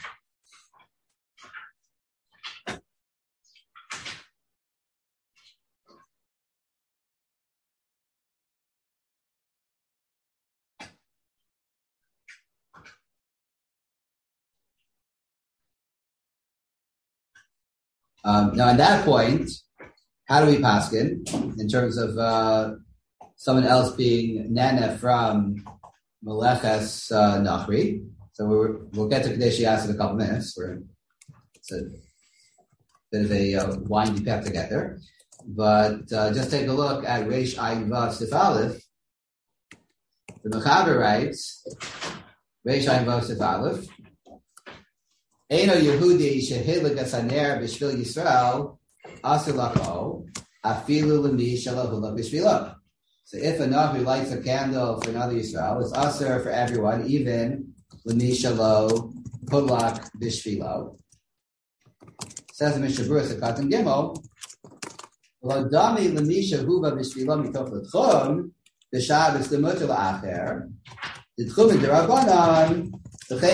Now, at that point, how do we paskin in terms of someone else being nana from Meleches Nachri? So we'll get to Kadesh Yas in a couple minutes. It's a bit of a windy path to get there. But just take a look at Reish Ayin Vav Sif Aleph. The Mechaber writes, Reish Ayin Vav Sif Aleph, Eino Yehudi shehidlik asaner b'shvil Yisrael asilako afilu l'mi shalohulak b'shvilo. So if a Navi lights a candle for another Yisrael, it's aser for everyone, even l'mi shalohulak b'shvilo. Says the Mishnah Berurah Sekatim Gimel, lo dami l'mi shahuva b'shvilo mitoch l'tchum b'shabbos l'muter l'achar l'tchum d'Rabbanan. So the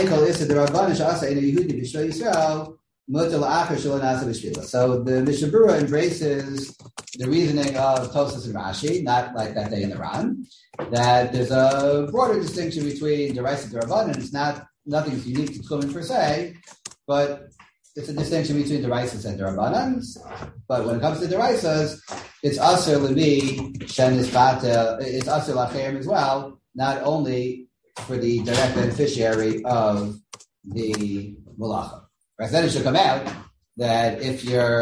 Mishnah Berurah embraces the reasoning of Tosfos and Rashi, not like that day in the Ran, that there's a broader distinction between D'Oraisa and D'Rabbanan. It's nothing's unique to Tchumen per se, but it's a distinction between D'Oraisas and D'Rabbanans. But when it comes to D'Oraisas, it's Aser Levi, Shenis Batel, it's Aser Lacherim as well, not only for the direct beneficiary of the malacha. Right? So then it should come out that if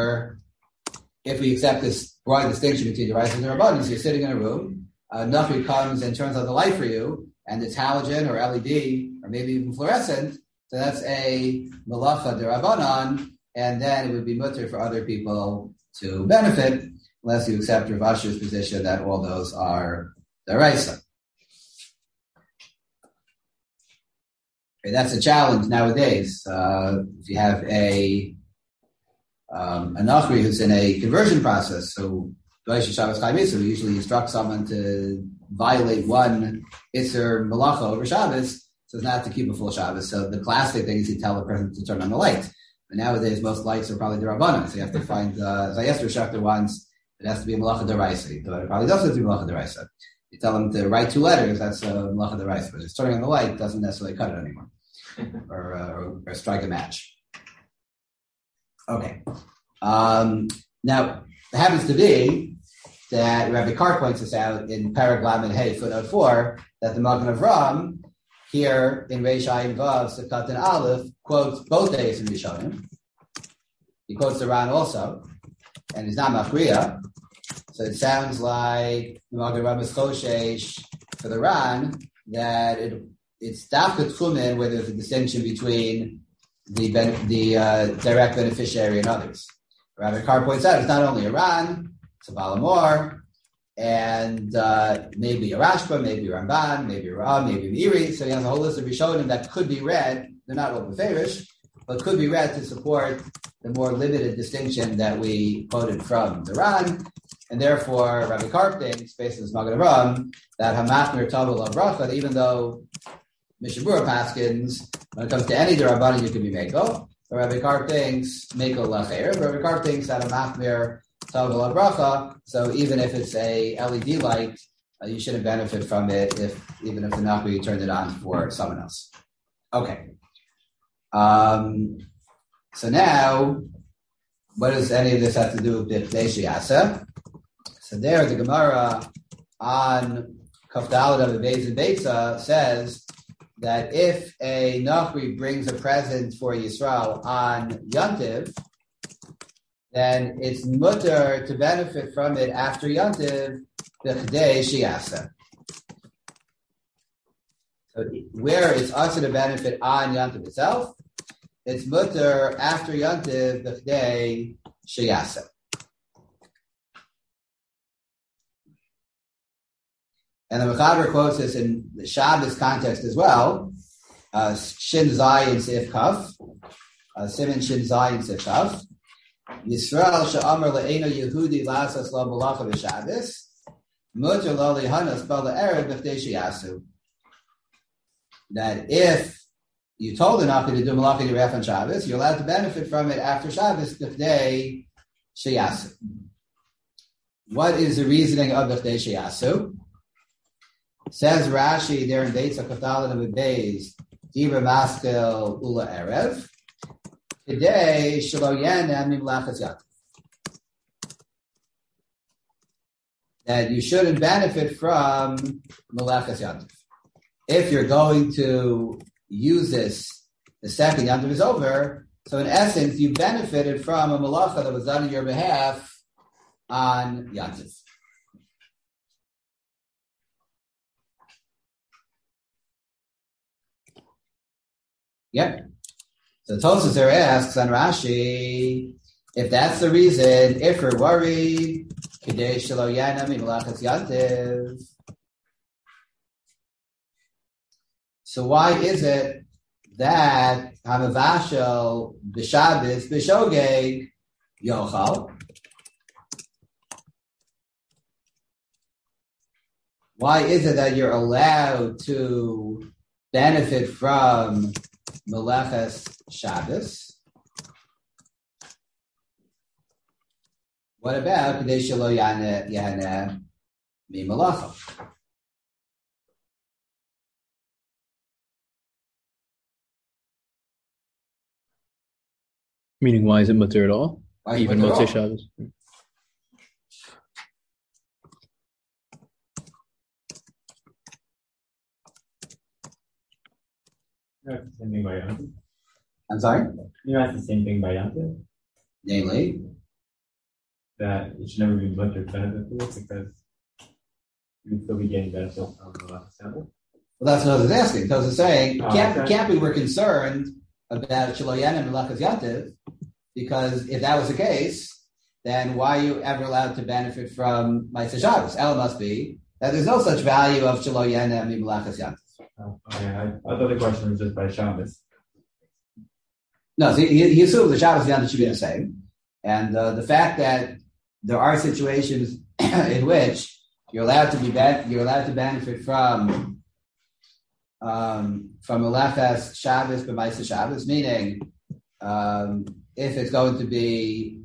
we accept this broad distinction between the rights and the rabbanim, you're sitting in a room, Nafri comes and turns on the light for you, and it's halogen or LED or maybe even fluorescent, so that's a malacha d'Rabbanan, and then it would be mutter for other people to benefit, unless you accept Rav Asher's position that all those are d'oraisa. Okay, that's a challenge nowadays. If you have a Nachri who's in a conversion process, so we usually instruct someone to violate one Isser Malacha over Shabbos, so as not to keep a full Shabbos. So the classic thing is you tell the person to turn on the light. But nowadays, most lights are probably the Rabbanan, so you have to find, as I asked the Shachtar once, it has to be a Malacha D'Oraisa. It probably doesn't have to be Malacha D'Oraisa. You tell them to write 2 letters, that's a Malacha D'Oraisa. But just turning on the light doesn't necessarily cut it anymore. or strike a match. Okay. Now, it happens to be that Rabbi Kar points us out in Parag Lamed Hey, footnote 4, that the Magen Avraham here in Reish Ayin Vav, Sefkat and Aleph, quotes both days in Rishonim. He quotes the Ran also, and he's not Machriya. So it sounds like the Magen Avraham is Choshesh for the Ran that it's Dafka Tchumen where there's a distinction between the direct beneficiary and others. Rabbi Kar points out it's not only a Ran, it's a Balamor, and maybe a Rashba, maybe a Ramban, maybe a Ra, maybe a Meiri. So he has a whole list of Rishonim that could be read. They're not all Beferish, but could be read to support the more limited distinction that we quoted from the Ran. And therefore, Rabbi Kar thinks, based on this Magen Avraham, that Hamachmir Tabel of Bracha, even though Mishabura Paskins, when it comes to any D'Rabbanan, you can be Meko. But Rabbi Kar thinks Meko Lacher. Rabbi Kar thinks that Hamachmir Tabel of Bracha, so even if it's a LED light, you shouldn't benefit from it even if the Nachri turned it on for someone else. Okay. So now, what does any of this have to do with B'nei Sheyasa? So there, the Gemara on Kaf Daled of the Beis and Beitza says that if a Nachri brings a present for Yisrael on Yantiv, then it's mutter to benefit from it after Yantiv, b'chdei sheyasa. So where it's also to benefit on Yantiv itself, it's mutter after Yantiv, b'chdei sheyasa. And the Mechaber quotes this in the Shabbos context as well. Shin Zayin Sif Kaf, Siman Shin Zayin Sif Kaf. Yisrael she'amar le'eno Yehudi lasas lo malacha b'Shabbos, muter lo lihanas b'la erev b'chdei sheyasu. That if you told an Nachi to do malacha d'ref on Shabbos, you're allowed to benefit from it after Shabbos b'chdei sheyasu. What is the reasoning of b'chdei sheyasu? Says Rashi there in Beitza Kafdalad of Beis, Dibra Maskel Ula Erev. Today, that you shouldn't benefit from Melachas Yantiv. If you're going to use this, the second Yantiv is over, so in essence, you benefited from a Malacha that was done on your behalf on Yantiv. Yep. So Tosfos there asks on Rashi, if that's the reason, if we're worried, Kidei Shelo Yana Melachas Yantiv. So why is it that Hamavashel B'Shabbos B'Shogeg Yochal? Why is it that you're allowed to benefit from Melechas Shabbos? What about K'dei Shelo Yana Mi Melacha? Meaning, why is it mutter at all? Even Motzei Shabbos? That's the same thing by Yantiv. I'm sorry? That's the same thing by Yantiv. Namely? That it should never be much of benefit to it because you would still be getting benefit from the last sample. Well, that's what I was asking. Because it's saying, can't we were concerned about Shelo Yana and Melachas Yantiv, because if that was the case, then why are you ever allowed to benefit from Motzei Shabbos? Ela must be that there's no such value of Shelo Yana and Melachas Yantiv. Oh, okay, I thought the question was just by Shabbos. No, so he assumes the Shabbos and Yantiv should be the same. And the fact that there are situations in which you're allowed to benefit from Melechas Shabbos but Motzei Shabbos, meaning if it's going to be,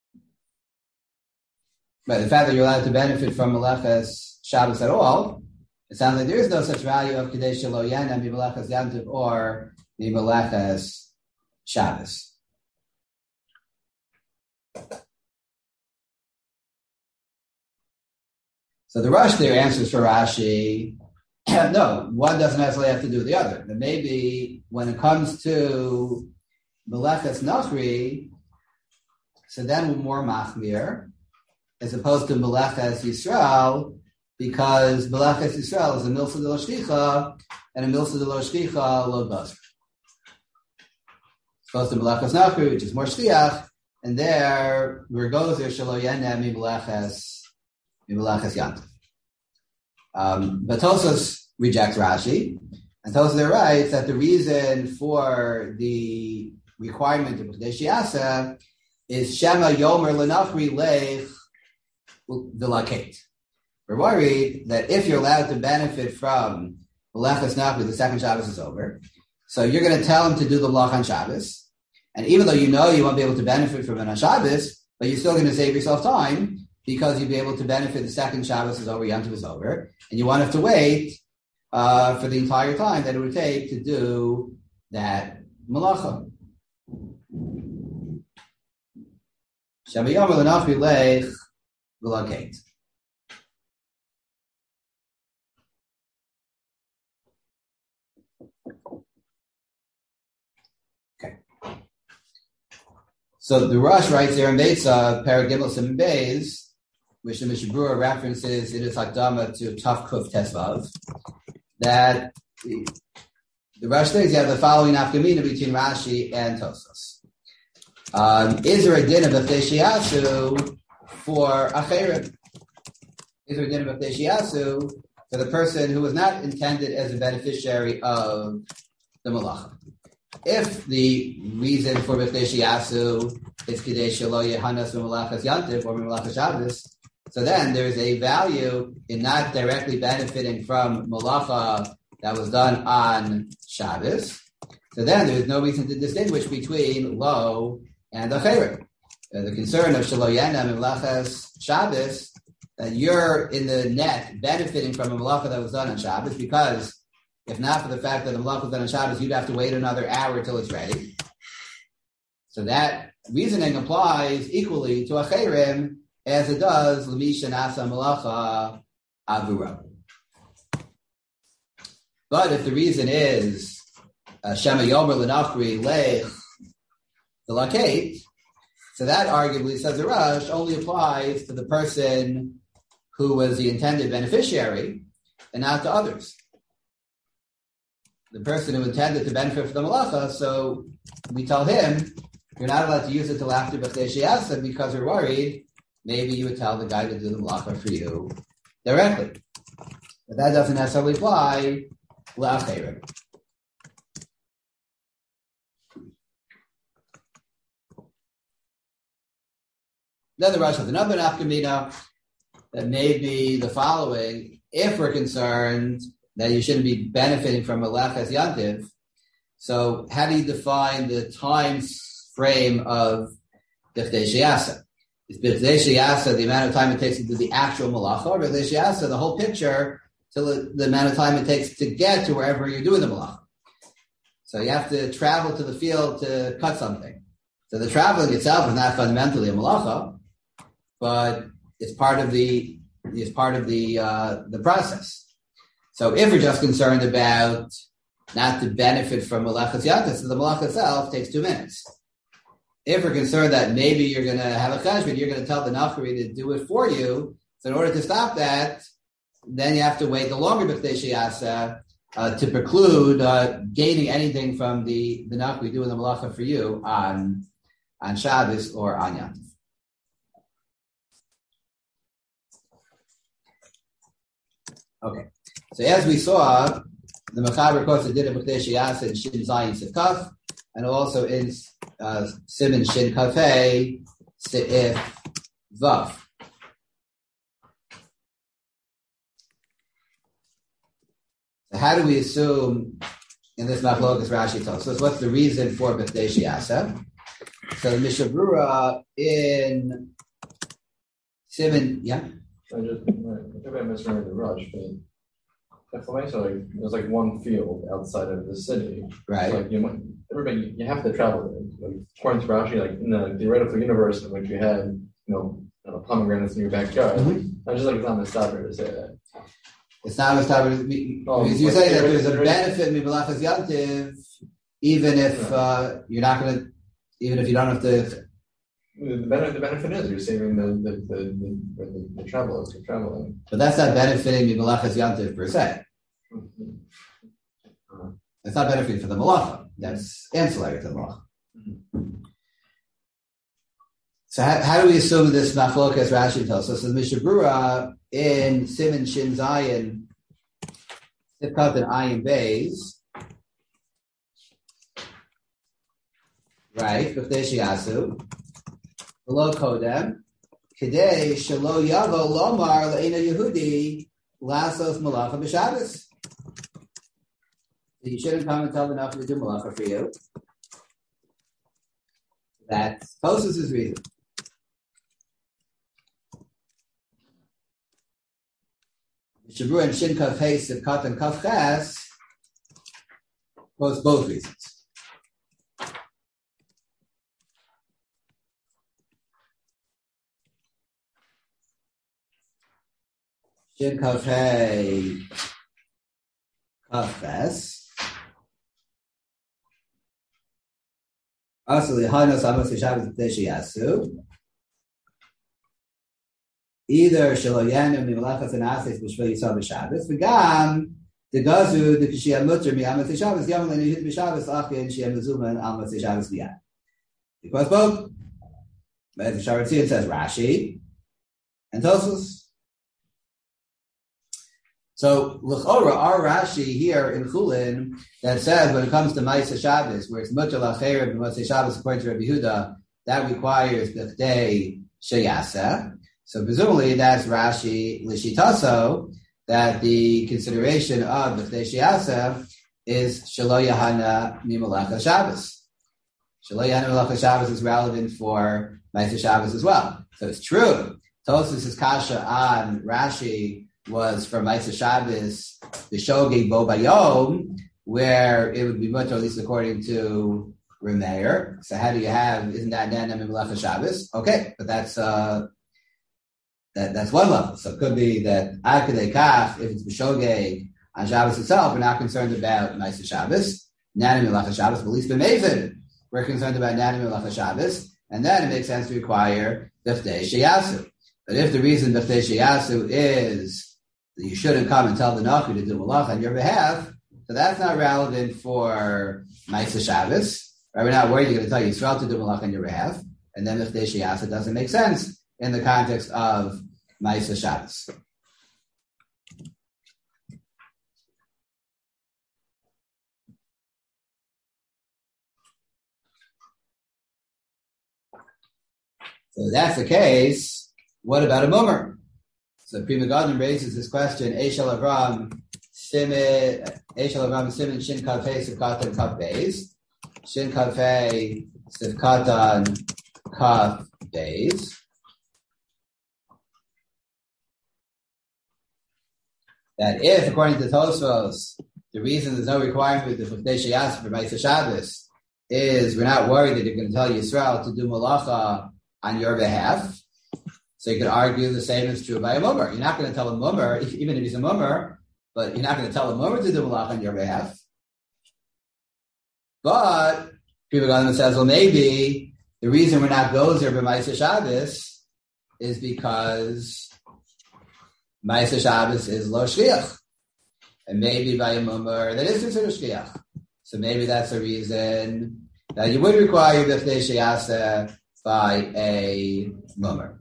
but the fact that you're allowed to benefit from Melechas Shabbos at all, it sounds like there is no such value of Kadesh Lo Yana Melechas Yantiv or Melechas Shabbos. So the Rosh there answers for Rashi, no, one doesn't necessarily have to do the other. But maybe when it comes to Melechas Nachri, so then we're more machmir, as opposed to Melechas Yisrael, because Melechas Yisrael is a milsa de lo shkicha, and a milsa de lo shkicha lo basar. Opposed to Melechas Nachri, which is more shkiach, and there we're gozer shelo yenem mi Melechas Yantiv. But Tosfos rejects Rashi, and Tosfos writes that the reason for the requirement of Kadesh Yasa is Shema Yomer Lenachri Lech V'Laket. We're worried that if you're allowed to benefit from Melechas Nachri, the second Shabbos is over, so you're going to tell him to do the Melach on Shabbos, and even though you know you won't be able to benefit from it on Shabbos, but you're still going to save yourself time, because you'll be able to benefit the second Shabbos is over, Yom Tov is over, and you won't have to wait for the entire time that it would take to do that malacha. Shamayom l'nachri lech v'laket. Okay. So the Rosh writes there in Beitza, Paragimel Sim Beis, which the Mishnah Berurah references in its Hakdama to Tav Kuf Tesvav, that the Rosh thinks you have the following nafkamina between Rashi and Tosfos. Is there a din of B'ftei for Acherim? Is there a din of B'ftei for the person who was not intended as a beneficiary of the Malacha? If the reason for B'ftei is Kadesh Lo Yehanas Melechas Yantiv or Melechas Shabbos, so then there's a value in not directly benefiting from Malacha that was done on Shabbos. So then there's no reason to distinguish between Lo and Acherim. The concern of Shelo Yana and Melechas Shabbos, that you're in the net benefiting from a Malacha that was done on Shabbos, because if not for the fact that the Malacha was done on Shabbos, you'd have to wait another hour till it's ready. So that reasoning applies equally to Acherim as it does L'misha Nasa Malacha Avura. But if the reason is Shema Yomer L'Nachri Lech V'Laket, so that arguably, says the Rosh, only applies to the person who was the intended beneficiary and not to others. The person who intended to benefit from the Malacha, so we tell him, you're not allowed to use it till after B'ftei Sheyasa because we're worried maybe you would tell the guy to do the Malacha for you directly. But that doesn't necessarily apply L'Acherim. Then the Rosh has another nafkamina that may be the following: if we're concerned that you shouldn't be benefiting from Melechas Yantiv, so how do you define the time frame of B'ftei Sheyasa? Is B'ftei Sheyasa the amount of time it takes to do the actual Malacha, or B'ftei Sheyasa the whole picture till the amount of time it takes to get to wherever you're doing the Malacha? So you have to travel to the field to cut something. So the traveling itself is not fundamentally a Malacha, but it's part of the process. So if we're just concerned about not to benefit from Melechas Yantiv, so the Malacha itself takes 2 minutes. If we're concerned that maybe you're going to have a cheshbon, you're going to tell the Nachri to do it for you, so in order to stop that, then you have to wait the longer B'ftei Sheyasa to preclude gaining anything from the Nachri doing the Malacha for you on Shabbos or on Yantiv. Okay, so as we saw, the Mechaber Kosa did it B'ftei Sheyasa in Shin Zayin Sivkaf, and also in Siman Shin Kafei Seif Vav. So how do we assume in this Machlokas Rashi tells us what's the reason for B'ftei Sheyasa? So the Mishnah Berurah in Simon, yeah. Maybe I misremembered the rush, but there's like one field outside of the city. Right. So like you have to travel there. Like, according to Rashi, like in the theoretical universe in which you had, pomegranates in your backyard. I just like it's not misstated to say that. It's not misstated because you say that there's a benefit in Melachas Yantiv, even if you're not going to, even if you don't have to. The benefit is you're saving the travelers who are traveling. But that's not benefiting the Melachas Yantiv per se. It's not benefiting for the Malacha. That's ancillary to the Malacha. So how do we assume this machlokas Rashi tells us? So the Mishnah Berurah in Siman Shin Zayin, Sifkat and Ayin Beis, right? B'chtei sheyasu, below Kodem, Kedei shelo yavo lomar le'ina Yehudi lasos malacha b'Shabbos. You shouldn't come and tell the Nafil to do malacha for you. That's Tosfos' reason. Shabru and Shin Kaf Hey Sivkat and Kaf Ches quotes both reasons. Shin Kaf Hey Kaf Ches. Also, the Hanos Amos Shabbos B'Tei Sheyasu. Either Shaloyanu Mimalachas and Ases B'Shvil Yisrael B'Shabbos, v'gam the Gazu the Kishiyah Mutter Mi'amas Shabbos Yom Lenihut B'Shabbos Achyan Shiyah Mezuman Almas Shabbos B'Yad. Because both, as the Sharatzian says Rashi and Tosfos. So l'chora our Rashi here in Chulin that says when it comes to Ma'aseh Shabbos where it's Mutter L'Acherev Ma'aseh Shabbos according to Rabbi Yehuda that requires B'Chtei Sheyaseh. So presumably that's Rashi Lishitaso that the consideration of B'chtei Sheyaseh is Shelo Yahana Mimalacha Shabbos. Shelo Yahana Mimalacha Shabbos is relevant for Ma'aseh Shabbos as well. So it's true. Tosfos' kasha on Rashi was for Ma'aseh Shabbos the Shogeg Bo Bayom, where it would be much, or at least according to Remeir. So how do you have? Isn't that Nana Mimalacha Shabbos? Okay, but that's one level. So it could be that Akadei Kach, if it's B'Shogeg on Shabbos itself, we're not concerned about Ma'aseh Shabbos, Nana Mimalacha Shabbos, but at least b'Mevin, we're concerned about Nana Mimalacha Shabbos, and then it makes sense to require B'chtei Sheyasu. But if the reason B'chtei Sheyasu is that you shouldn't come and tell the Nachi to do Malach on your behalf, so that's not relevant for Ma'aseh Shabbos. Right? We're not worried you're going to tell Yisrael to do Malach on your behalf, and then B'chtei Sheyasu doesn't make sense in the context of Ma'aseh Shabbos. So if that's the case, what about a mummer? So Pri Megadim raises this question, Eishel Avram Simin Shin Kafei Sivkatan Kaf Beis. Shin Kafei Sivkatan Kaf Beis. That if, according to Tosfos, the reason there's no requirement for B'chtei Sheyaseh for Ma'aseh Shabbos is we're not worried that you're going to tell Yisrael to do malacha on your behalf. So you could argue the same is true by a mummer. You're not going to tell a mummer, even if he's a mummer, but you're not going to tell a mummer to do malacha on your behalf. But people go says, well, maybe the reason we're not gozer by Ma'aseh Shabbos is because Ma'aseh Shabbos is lo shliach, and maybe by a mummer that is considered shliach. So maybe that's a reason that you would require B'chtei Sheyaseh by a mummer.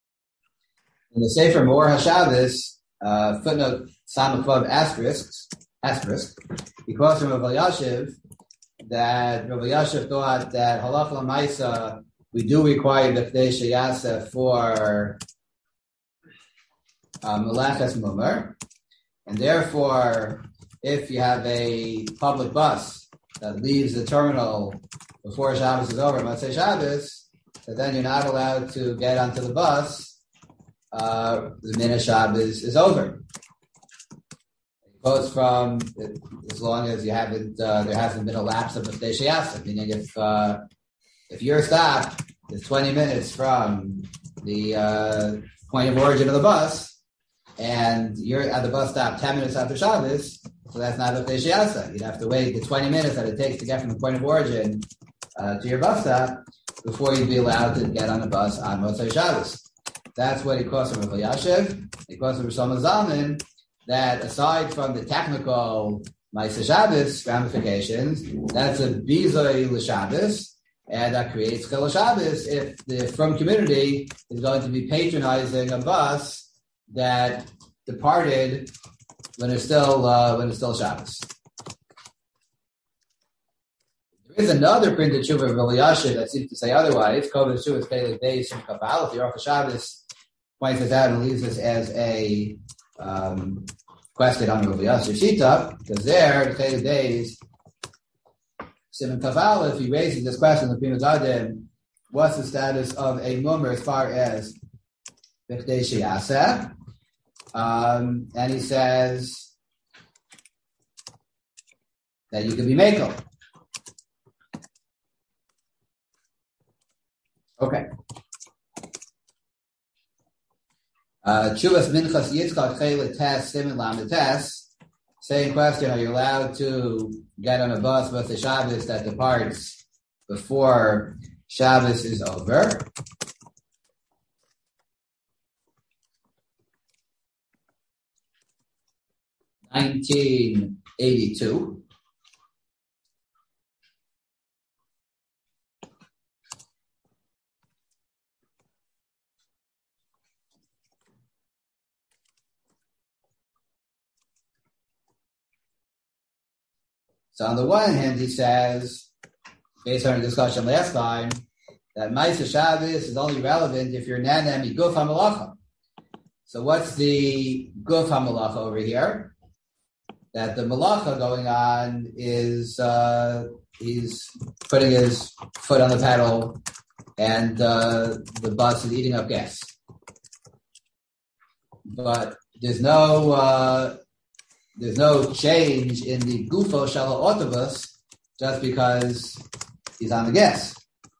In the Sefer Mor HaShabbos, footnote Samachvav asterisks, asterisk, because from Rav Elyashiv that Rav Elyashiv thought that halacha l'maisa we do require the B'fnei Sheyasa for Melechas Mumar, and therefore, if you have a public bus that leaves the terminal before Shabbos is over, Motzei Shabbos, so then you're not allowed to get onto the bus the minute Shabbos is over. It goes from as long as you haven't there hasn't been a lapse of B'fnei Sheyasa, meaning if your stop is 20 minutes from the point of origin of the bus, and you're at the bus stop 10 minutes after Shabbos, so that's not B'fnei Sheyasa. You'd have to wait the 20 minutes that it takes to get from the point of origin to your bus stop before you'd be allowed to get on the bus on Motzei Shabbos. That's what he calls from Rav Elyashiv. He calls from Rosh Zalman that aside from the technical Ma'aseh Shabbos ramifications, that's a bizoi l'Shabbos, and that creates Chil Shabbos if the Frum community is going to be patronizing a bus that departed when it's still Shabbos. There is another printed tshuva of Rav Elyashiv that seems to say otherwise. Kovet tshuva is Peleg Beis Shem Kafal. If the Aruch Shabbos points this out and leaves this as a question on Rav Elyashiv Shita, because there the Peleg Beis Simon Kafal, if he raises this question, the Prima Gadim, what's the status of a mummer as far as B'fnei Sheyasa? And he says that you can be mekel. Okay. Chuvas Minchas Yitzchak Chelet Tes Siman Lamed Tes. Same question: are you allowed to get on a bus with the Shabbos that departs before Shabbos is over? (1982). So on the one hand, he says, based on our discussion last time, that Ma'aseh Shabbos is only relevant if you're Nana Miguf HaMalacha. So what's the Guf HaMalacha over here? That the Malacha going on is he's putting his foot on the pedal and the bus is eating up gas. But there's no change in the Gufo Shala Autobus just because he's on the gas.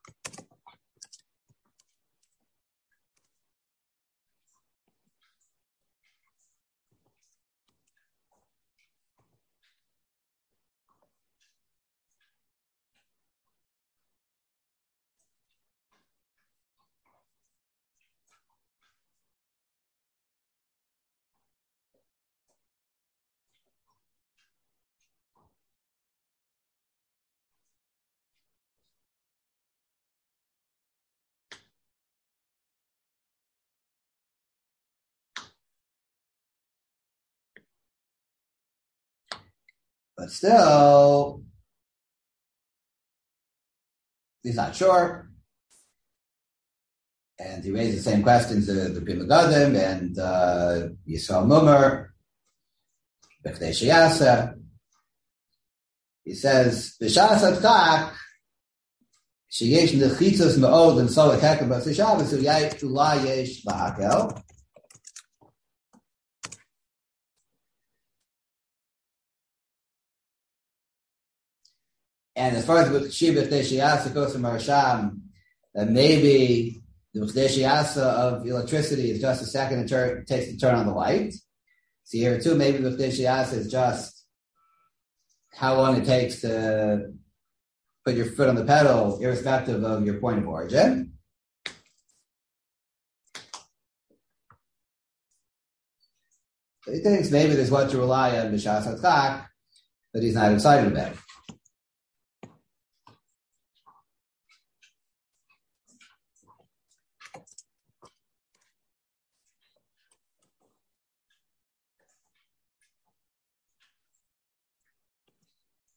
But still, he's not sure. And he raised the same questions to the Prima Gadim and Yisrael Mummer, B'fnei Sheyasa. He says, B'shas Adchak, sheyesh nechitzos me'od and solek hekem b'tzei Shabbos, ula yesh ba'akel. And as far as with Shiva B'fnei Sheyasa goes from Marasham, that maybe the B'fnei Sheyasa of electricity is just a second it takes to turn on the light. See here too, maybe the B'fnei Sheyasa is just how long it takes to put your foot on the pedal, irrespective of your point of origin. So he thinks maybe there's what to rely on B'shas Hatzchak, but he's not excited about it.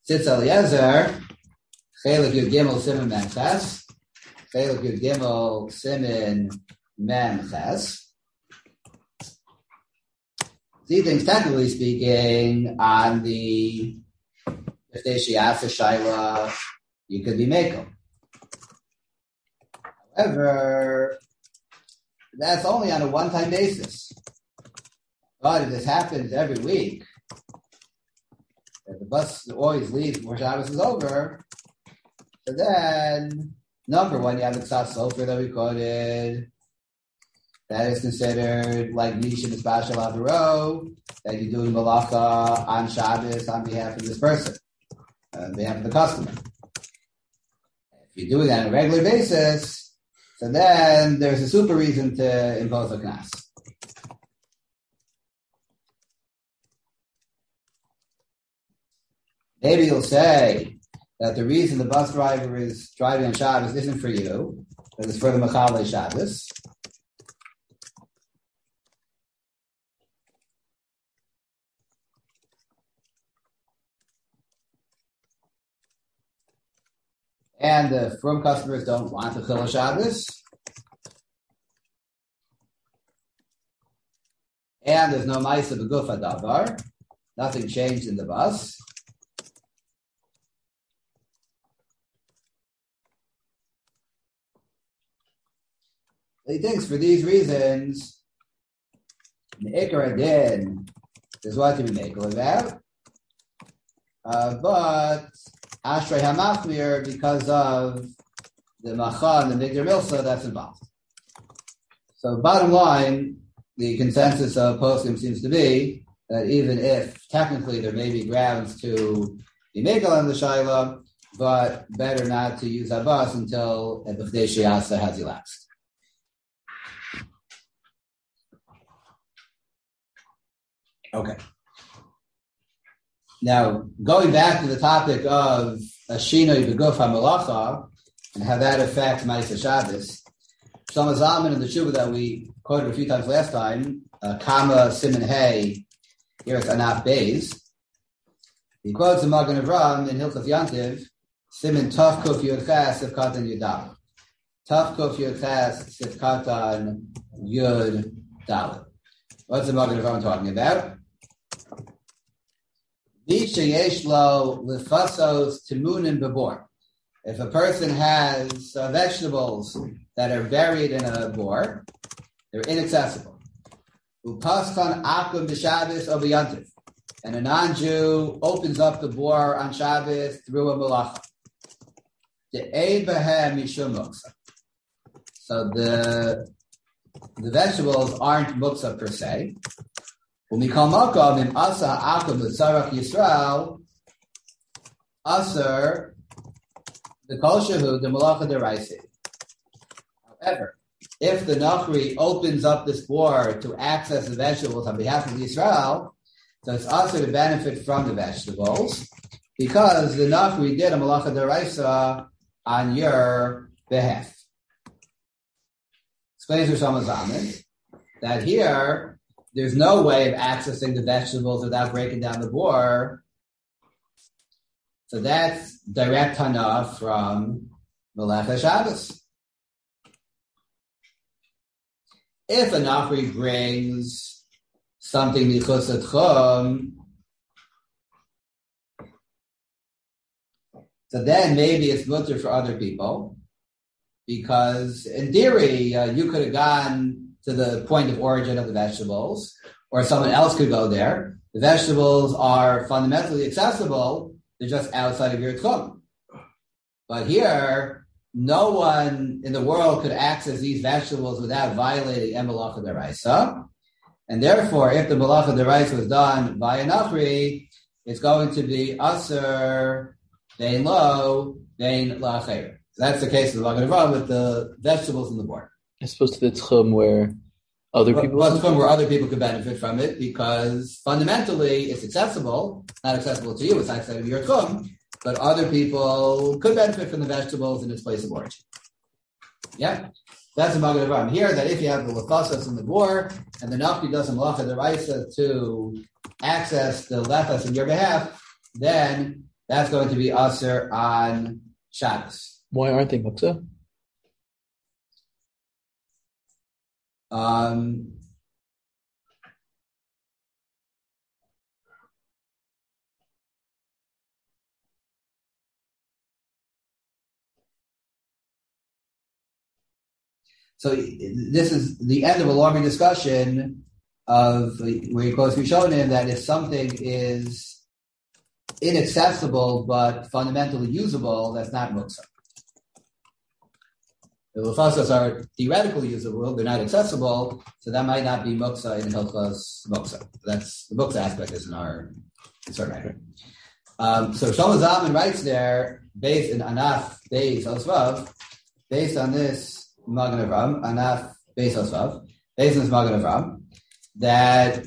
Tzitz Eliezer, Chelik Yud Gimel Simen Mem Ches, Chelik Yud Gimel Simen Mem Ches. He thinks, technically speaking, on the if they shiasa shaila, you could be mekel. However, that's only on a one-time basis. But if this happens every week, if the bus always leaves before Shabbos is over, so then, number one, you have the Ksat Sofer that we quoted. That is considered like Nisha Mispashal Aviro, that you're doing malacha on Shabbos on behalf of this person, on behalf of the customer. If you're doing that on a regular basis, so then there's a super reason to impose a knas. Maybe you'll say that the reason the bus driver is driving on Shabbos isn't for you, but it's for the Mechalei Shabbos. And the from customers don't want the Chil Shabbos. And there's no Ma'isa B'Gufa Davar. Nothing changed in the bus. He thinks for these reasons, the Ikar Adin is what to be makel about. But Ashrei HaMachmir, because of the Macha and the Migdar Milsa that's involved. So bottom line, the consensus of poskim seems to be that even if technically there may be grounds to be mekel on the Shaila, but better not to use Abbas until the B'fnei Shiasa has elapsed. Okay. Now, going back to the topic of Shinoi B'Guf HaMelacha and how that affects Ma'aseh Shabbos, Shlomo Zalman in the Shuvah that we quoted a few times last time, Kama Siman Hey, here it's Anaf Beis, he quotes the Magen Avraham in Hilchos Yantiv, Siman Tov Kuf Yud Ches Sifkatan Yudal. Tov Kuf Yud Ches Sifkatan Yud Dalet. What's the Magen Avraham talking about? If a person has vegetables that are buried in a bore, they're inaccessible. And a non-Jew opens up the bore on Shabbos through a malacha. So the vegetables aren't muksa per se. When we call makom im asa akum l'tzarach Yisrael, aser the kol shehu the malacha deraisi. However, if the nachri opens up this bore to access the vegetables on behalf of Yisrael, so it's aser to benefit from the vegetables because the nachri did a malacha deraisa on your behalf. Explains Rosh Hashanah that here there's no way of accessing the vegetables without breaking down the bore. So that's direct hana from Melech Shabbos. If a nachri brings something michus tchum, so then maybe it's mutter for other people, because in theory you could have gone to the point of origin of the vegetables, or someone else could go there. The vegetables are fundamentally accessible, they're just outside of your tchum. But here, no one in the world could access these vegetables without violating Malacha Deraisa. And therefore, if the Malacha Deraisa was done by a Nachri, it's going to be Aser, Vein Lo, Vein La'acher. So that's the case of the Magen Avraham with the vegetables in the board. As opposed to the tchum where other people... Well, tchum where other people could benefit from it, because fundamentally it's accessible, not accessible to you, it's outside of your tchum, but other people could benefit from the vegetables in its place of origin. Yeah? That's the Magen Avraham. Here, that if you have the lefasas in the bor, and the Nachri does a malacha deraisa to access the lefas in your behalf, then that's going to be Aser on Shabbos. Why aren't they muksa? So this is the end of a longer discussion of where he quotes Rishonim that if something is inaccessible but fundamentally usable, that's not muksa. The lefasas are theoretically usable; they're not accessible, so that might not be muksa in Hilchos muksa. That's the muksa aspect is in our concern right here. So Shlomo Zalman writes there, based in Anaf Beis Osvav, based on this Magen Avram, Anaf Beis Osvav, based on this Magen Avram, that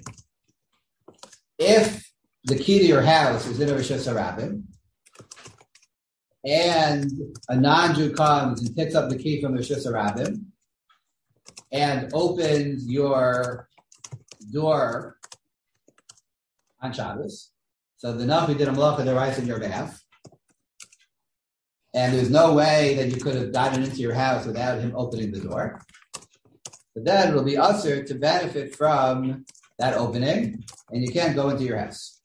if the key to your house is in a Rishus HaRabim, and a non-Jew comes and picks up the key from the Rishus HaRabim and opens your door on Shabbos, so the Navi did a malacha deraisa in your behalf, and there's no way that you could have gotten into your house without him opening the door. But then it'll be usher to benefit from that opening, and you can't go into your house.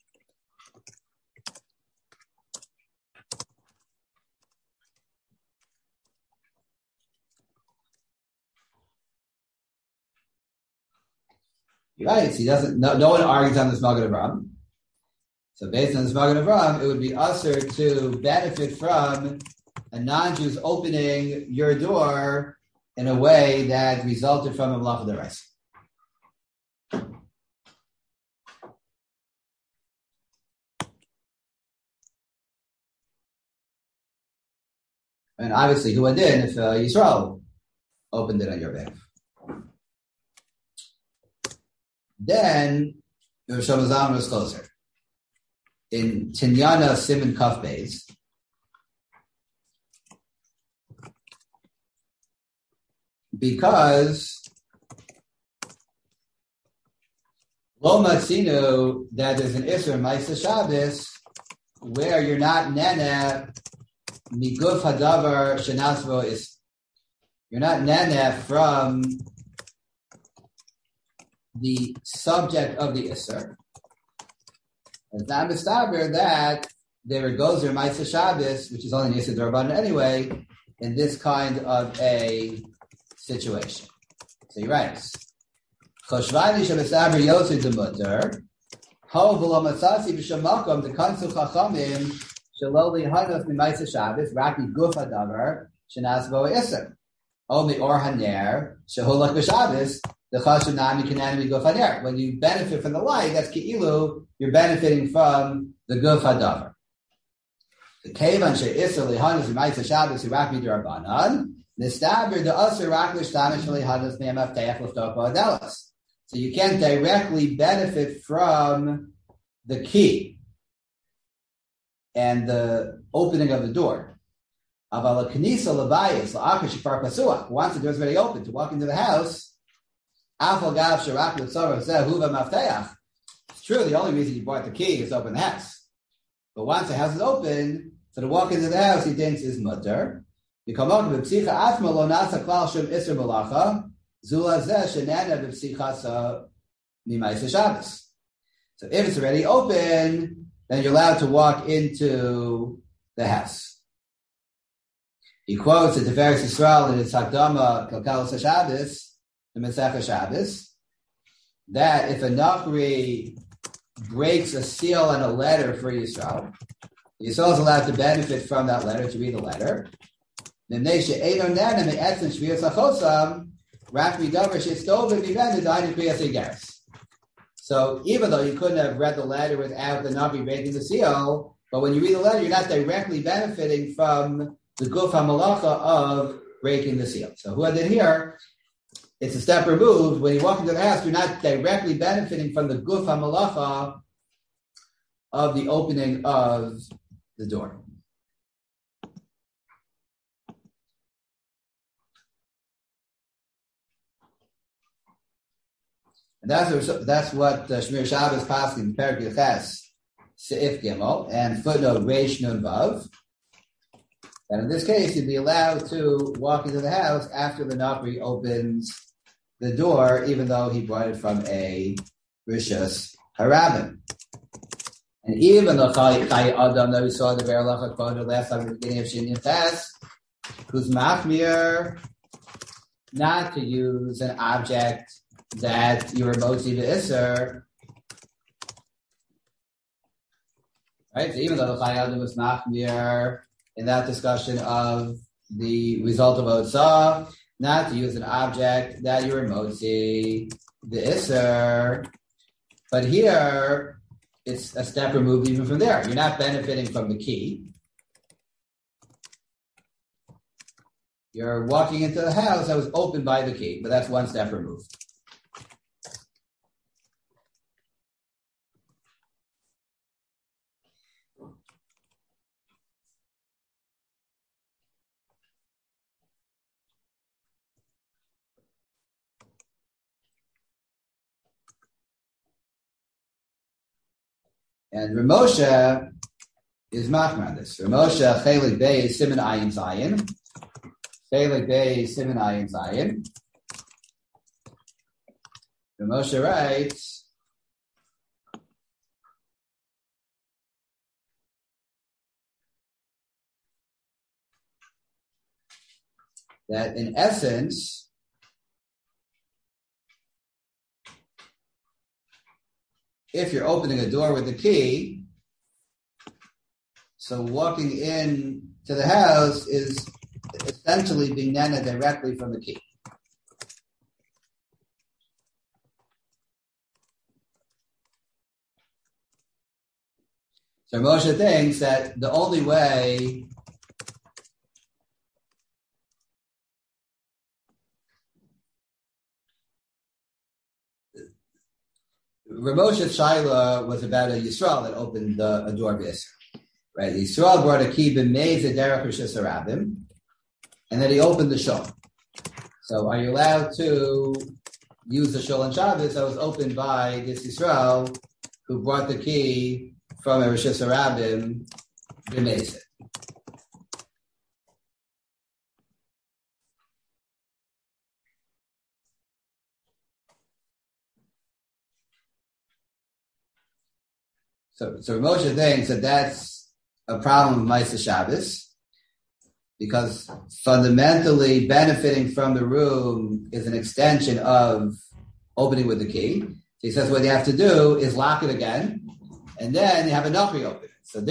Right, so he doesn't. No one argues on this Magen Avram. So based on this Magen Avram, it would be usher to benefit from a non-Jew's opening your door in a way that resulted from a malacha deraisa. And obviously, who went in if Yisrael opened it on your behalf? Then Shlomo Zalman was closer. In Tinyana Siman Kaf Beis, because Lo Matzinu that there's an Isser Ma'aseh Shabbos where you're not nene miguf hadavar shenasvo is you're not nene from the subject of the Isser. It's not mistaber that there goes your Ma'aseh Shabbos, which is only an Isser D'Rabbanan anyway, in this kind of a situation. So he writes, Choshvani shemisaber yosei demuter, ho v'lo matzasi b'shem makom dekansu chachamim shelo lihanos mima'aseh Shabbos raki guf hadavar shenas bo Isser. O me'or haner sheholach b'Shabbos when you benefit from the light, that's ki'ilu, you're benefiting from the guf hadavar. The kevan she'isser lihanos mima'aseh Shabbos raki d'Rabbanan, nistaber the usher rak l'shtamish lihanos me'amaftech l'ftoko adelas. So you can't directly benefit from the key and the opening of the door. Aval knisa lebayis la'achar shefar pasuach. Once the door is already open to walk into the house. It's true, the only reason you bought the key is to open the house. But once the house is open, so to walk into the house, he thinks is mutter. So if it's already open, then you're allowed to walk into the house. He quotes the Tiferes Yisrael in his Hakdama Kalkalos HaShabbos, the Masechah Shabbos, that if a Nachri breaks a seal on a letter for Yisrael, Yisrael is allowed to benefit from that letter, to read the letter. So even though you couldn't have read the letter without the Navi breaking the seal, but when you read the letter, you're not directly benefiting from the guf hamalacha of breaking the seal. So who I did here, it's a step removed. When you walk into the house, you're not directly benefiting from the guf hamalacha of the opening of the door. And that's what Shmir Shabbos passed in Perek Yeches Seif Gimel and footnote Reish Nun Vav. And in this case, you'd be allowed to walk into the house after the Nachri opens the door, even though he brought it from a Rishus Harabim. And even the Chai Adam that we saw the Berlacha quoted last time at the beginning of Shinyan Tes, who's machmir not to use an object that you were motzi to Isser. Right? So even though the Chai Adam was machmir in that discussion of the result of Otzah, not to use an object that you were motzi the Isser. But here, it's a step removed even from there. You're not benefiting from the key. You're walking into the house that was opened by the key, but that's one step removed. And Ramosha is machmir this. Ramosha chelik bey siman ayin zayin. Chelik bey siman ayin zayin. Ramosha writes that in essence, if you're opening a door with the key, so walking in to the house is essentially being nana directly from the key. So Moshe thinks that the only way Ramosha's Shaila was about a Yisrael that opened a door b'Isser. Right? Yisrael brought a key b'meiz derech Rishus Harabim, and then he opened the shul. So are you allowed to use the shul on Shabbos that was opened by this Yisrael who brought the key from a Rishus Harabim b'meiz? So Moshe thinks that that's a problem of Ma'aseh Shabbos, because fundamentally benefiting from the room is an extension of opening with the key. So he says what you have to do is lock it again, and then you have a Nachri open it. So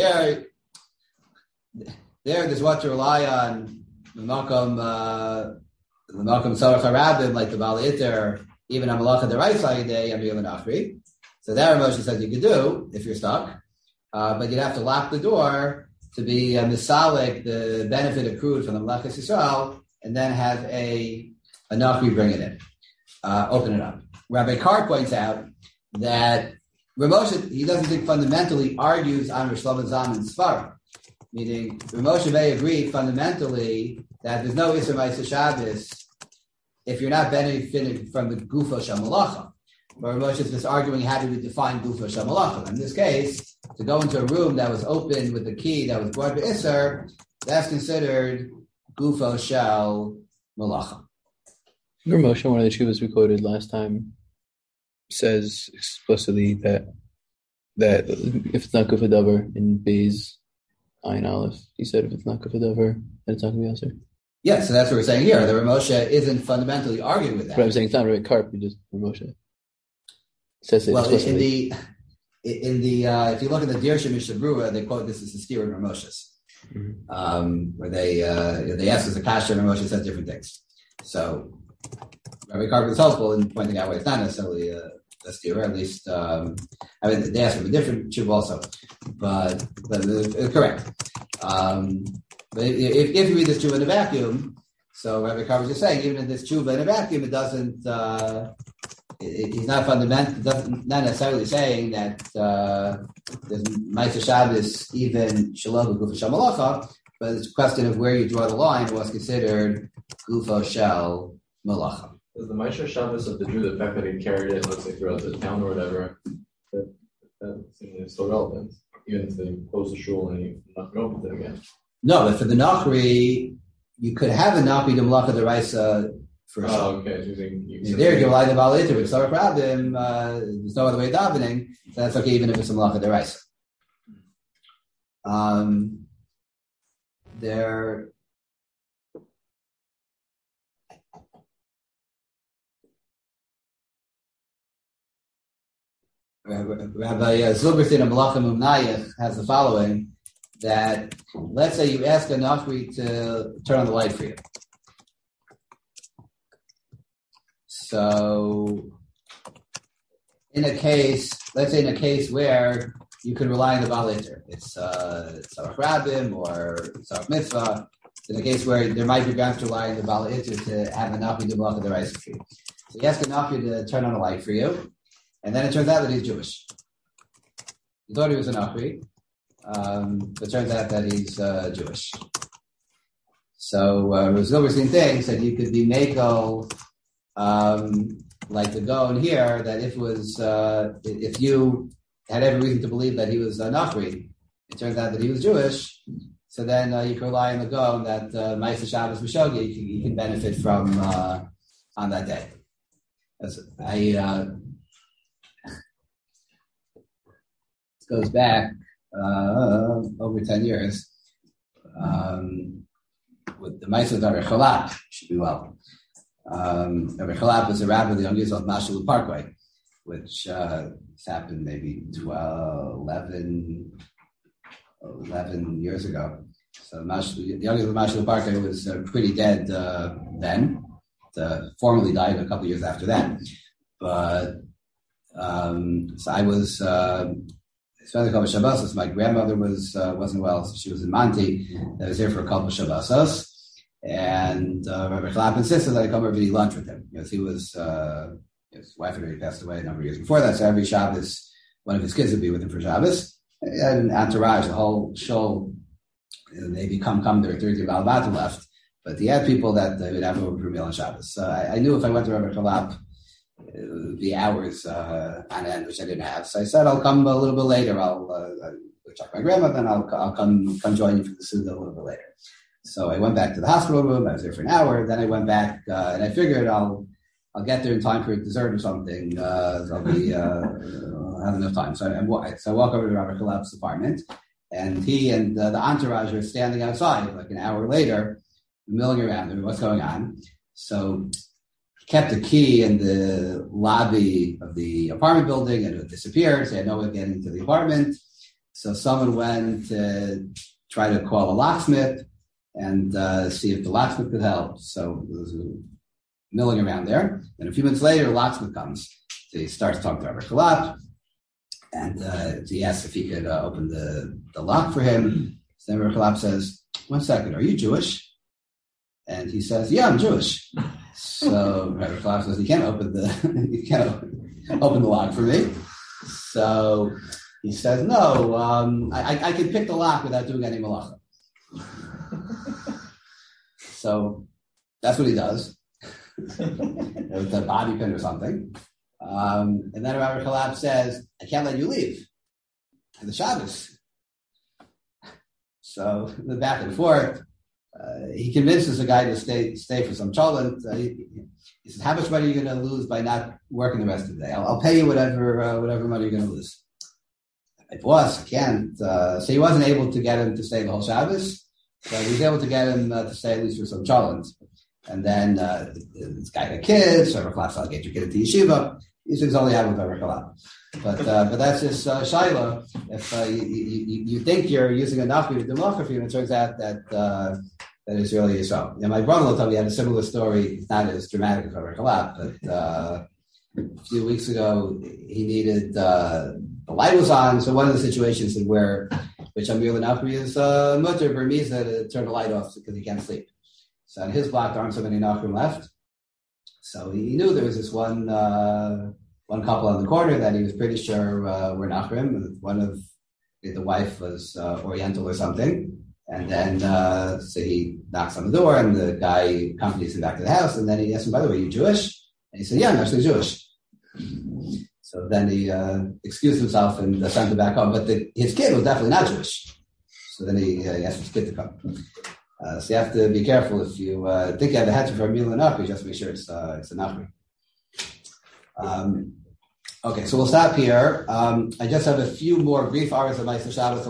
there's what to rely on the Malcolm Sarach Harabim, like the Baal Iter, even on Malacha the right side day, and Yom Nachri. So that Moshe says you could do if you're stuck, but you'd have to lock the door to be misalik the benefit accrued from the Malachas Yisrael, and then have a Nachri bring it in, open it up. Rabbi Carr points out that Ramosha, he doesn't think fundamentally argues on Rosh Shlomo Zalman's Sfarah, meaning Ramosha may agree fundamentally that there's no Isser Ma'aseh Shabbos if you're not benefiting from the Gufo Shel Malacha. But Moshe is just arguing how do we define Gufo Shel Malacha. In this case, to go into a room that was opened with the key that was brought by Isser, that's considered Gufo Shel Malacha. Moshe, one of the shuvas we quoted last time, says explicitly that if it's not Gufo Davar in Beis Ayin Aleph, he said if it's not Gufo Davar, then it's not going to be Isser. Yeah, so that's what we're saying here. The Ramosha isn't fundamentally arguing with that. But I'm saying it's not Rabbi Karp, just Ramosha. Says it explicitly. If you look at the Dirsha Mishnah Berurah, they quote this as a steer in Ramosha's, where they ask us a kasha and Ramosha says different things. So Rabbi Karp is helpful in pointing out why it's not necessarily a steer, at least. They ask for a different tshuva also, but correct. But if you read this tshuva in a vacuum, so Rabbi Karp was just saying, even in this tshuva in a vacuum, it doesn't. He's not not necessarily saying that there's Ma'aseh Shabbos even Shalom Gufo Shel Malacha, but it's a question of where you draw the line and what's considered Gufo Shel Malacha. Does the Ma'aseh Shabbos of the Jew, the fact that he carried it, let's say throughout the town or whatever, that is still relevant? even if they close the shul and you not open it again. No, but for the Nachri, you could have a Nachri de Malacha Deraisa for a shul. Oh, okay. So there, you rely on the Baal Iter, but Sarach Rabim, there's no other way of davening, so that's okay even if it's a Malacha Deraisa. Rabbi Zilberstein of Malachim Umnayach has the following, that let's say you ask a Nachri to turn on the light for you. So, let's say in a case where you can rely on the Baal Iter, it's Sarach Rabim or Sarach Mitzvah, in a case where there might be grounds to rely on the Baal Iter to have a Nachri do Malacha Deraisa for you. So you ask a Nachri to turn on the light for you, and then it turns out that he's Jewish. You thought he was a Nachri, but it turns out that he's Jewish. So Rav Zilberstein thinks that you could be Mekel, like the Gaon here, that if you had every reason to believe that he was a Nachri, it turns out that he was Jewish, so then you can rely on the Gaon that Ma'aseh Shabbos B'Shogi you can benefit from on that day. This goes back over 10 years with the Ma'aseh of Rabbi Chalap, should be well. Rabbi Chalap was a rabbi of the Young Yisrael Mashalu Parkway, which happened maybe 11 years ago. So the Young Yisrael Mashalu Parkway was pretty dead then. Formally died a couple of years after that. But so I was spent a couple of Shabbosos. My grandmother wasn't well, so she was in Monty. I was here for a couple of Shabbosos. And Rabbi Chalap insisted that I come over to eat lunch with him, because he was his wife had already passed away a number of years before that. So every Shabbos, one of his kids would be with him for Shabbos. He had an entourage, the whole shul, maybe come there 30 Balabata left, but he had people that they would have over for a meal on Shabbos. So I knew if I went to Rabbi Chalap, it would be hours on end, which I didn't have. So I said I'll come a little bit later. I'll check my grandmother, and I'll come join you for the Suda a little bit later. So I went back to the hospital room. I was there for an hour. Then I went back, and I figured I'll get there in time for dessert or something. I'll have enough time. So I walk over to Rabbi Chalap's apartment, and he and the entourage are standing outside. Like an hour later, milling around. What's going on? So he kept the key in the lobby of the apartment building, and it disappeared. So I had no way of getting to the apartment. So someone went to try to call a locksmith and see if the locksmith could help. So it was milling around there. And a few minutes later, the locksmith comes. So he starts talking to Rabbi Chalap, and he asks if he could open the lock for him. So then Rabbi Chalap says, "1 second, are you Jewish?" And he says, "Yeah, I'm Jewish." So Rabbi Chalap says, "You can't open the lock for me." So he says, "No, I can pick the lock without doing any malacha." So that's what he does. With a bobby pin or something. And then Rabbi Chalap says, "I can't let you leave on the Shabbos." So the back and forth, he convinces the guy to stay for some cholent. He says, "How much money are you going to lose by not working the rest of the day? I'll pay you whatever money you're going to lose." My boss, I can't. So he wasn't able to get him to stay the whole Shabbos, but he was able to get him to stay at least for some cholent. And then this guy got kids, so Rabbi Chalap said, "I'll get your kid to yeshiva." These things only happen with Rabbi Chalap. But that's just Shaila. If you think you're using a nachri to do malacha for you, and it turns out that is really Yisrael. Now, my brother-in-law told me he had a similar story. It's not as dramatic as Rabbi Chalap, but a few weeks ago he needed the light was on. So one of the situations which Amir Nachri is mutter Burmese to turn the light off because he can't sleep. So in his block, there aren't so many Nachrim left. So he knew there was this one couple on the corner that he was pretty sure were Nachrim. One of the wife was Oriental or something. And then so he knocks on the door, and the guy accompanies him back to the house. And then he asks him, "By the way, are you Jewish?" And he said, "Yeah, I'm actually Jewish." So then he excused himself and sent him back home. But his kid was definitely not Jewish. So then he asked his kid to come. So you have to be careful if you think you have a heter for a meal enough, you just make sure it's a nachri. Okay, so we'll stop here. I just have a few more brief hours of Ma'aser Shabbos.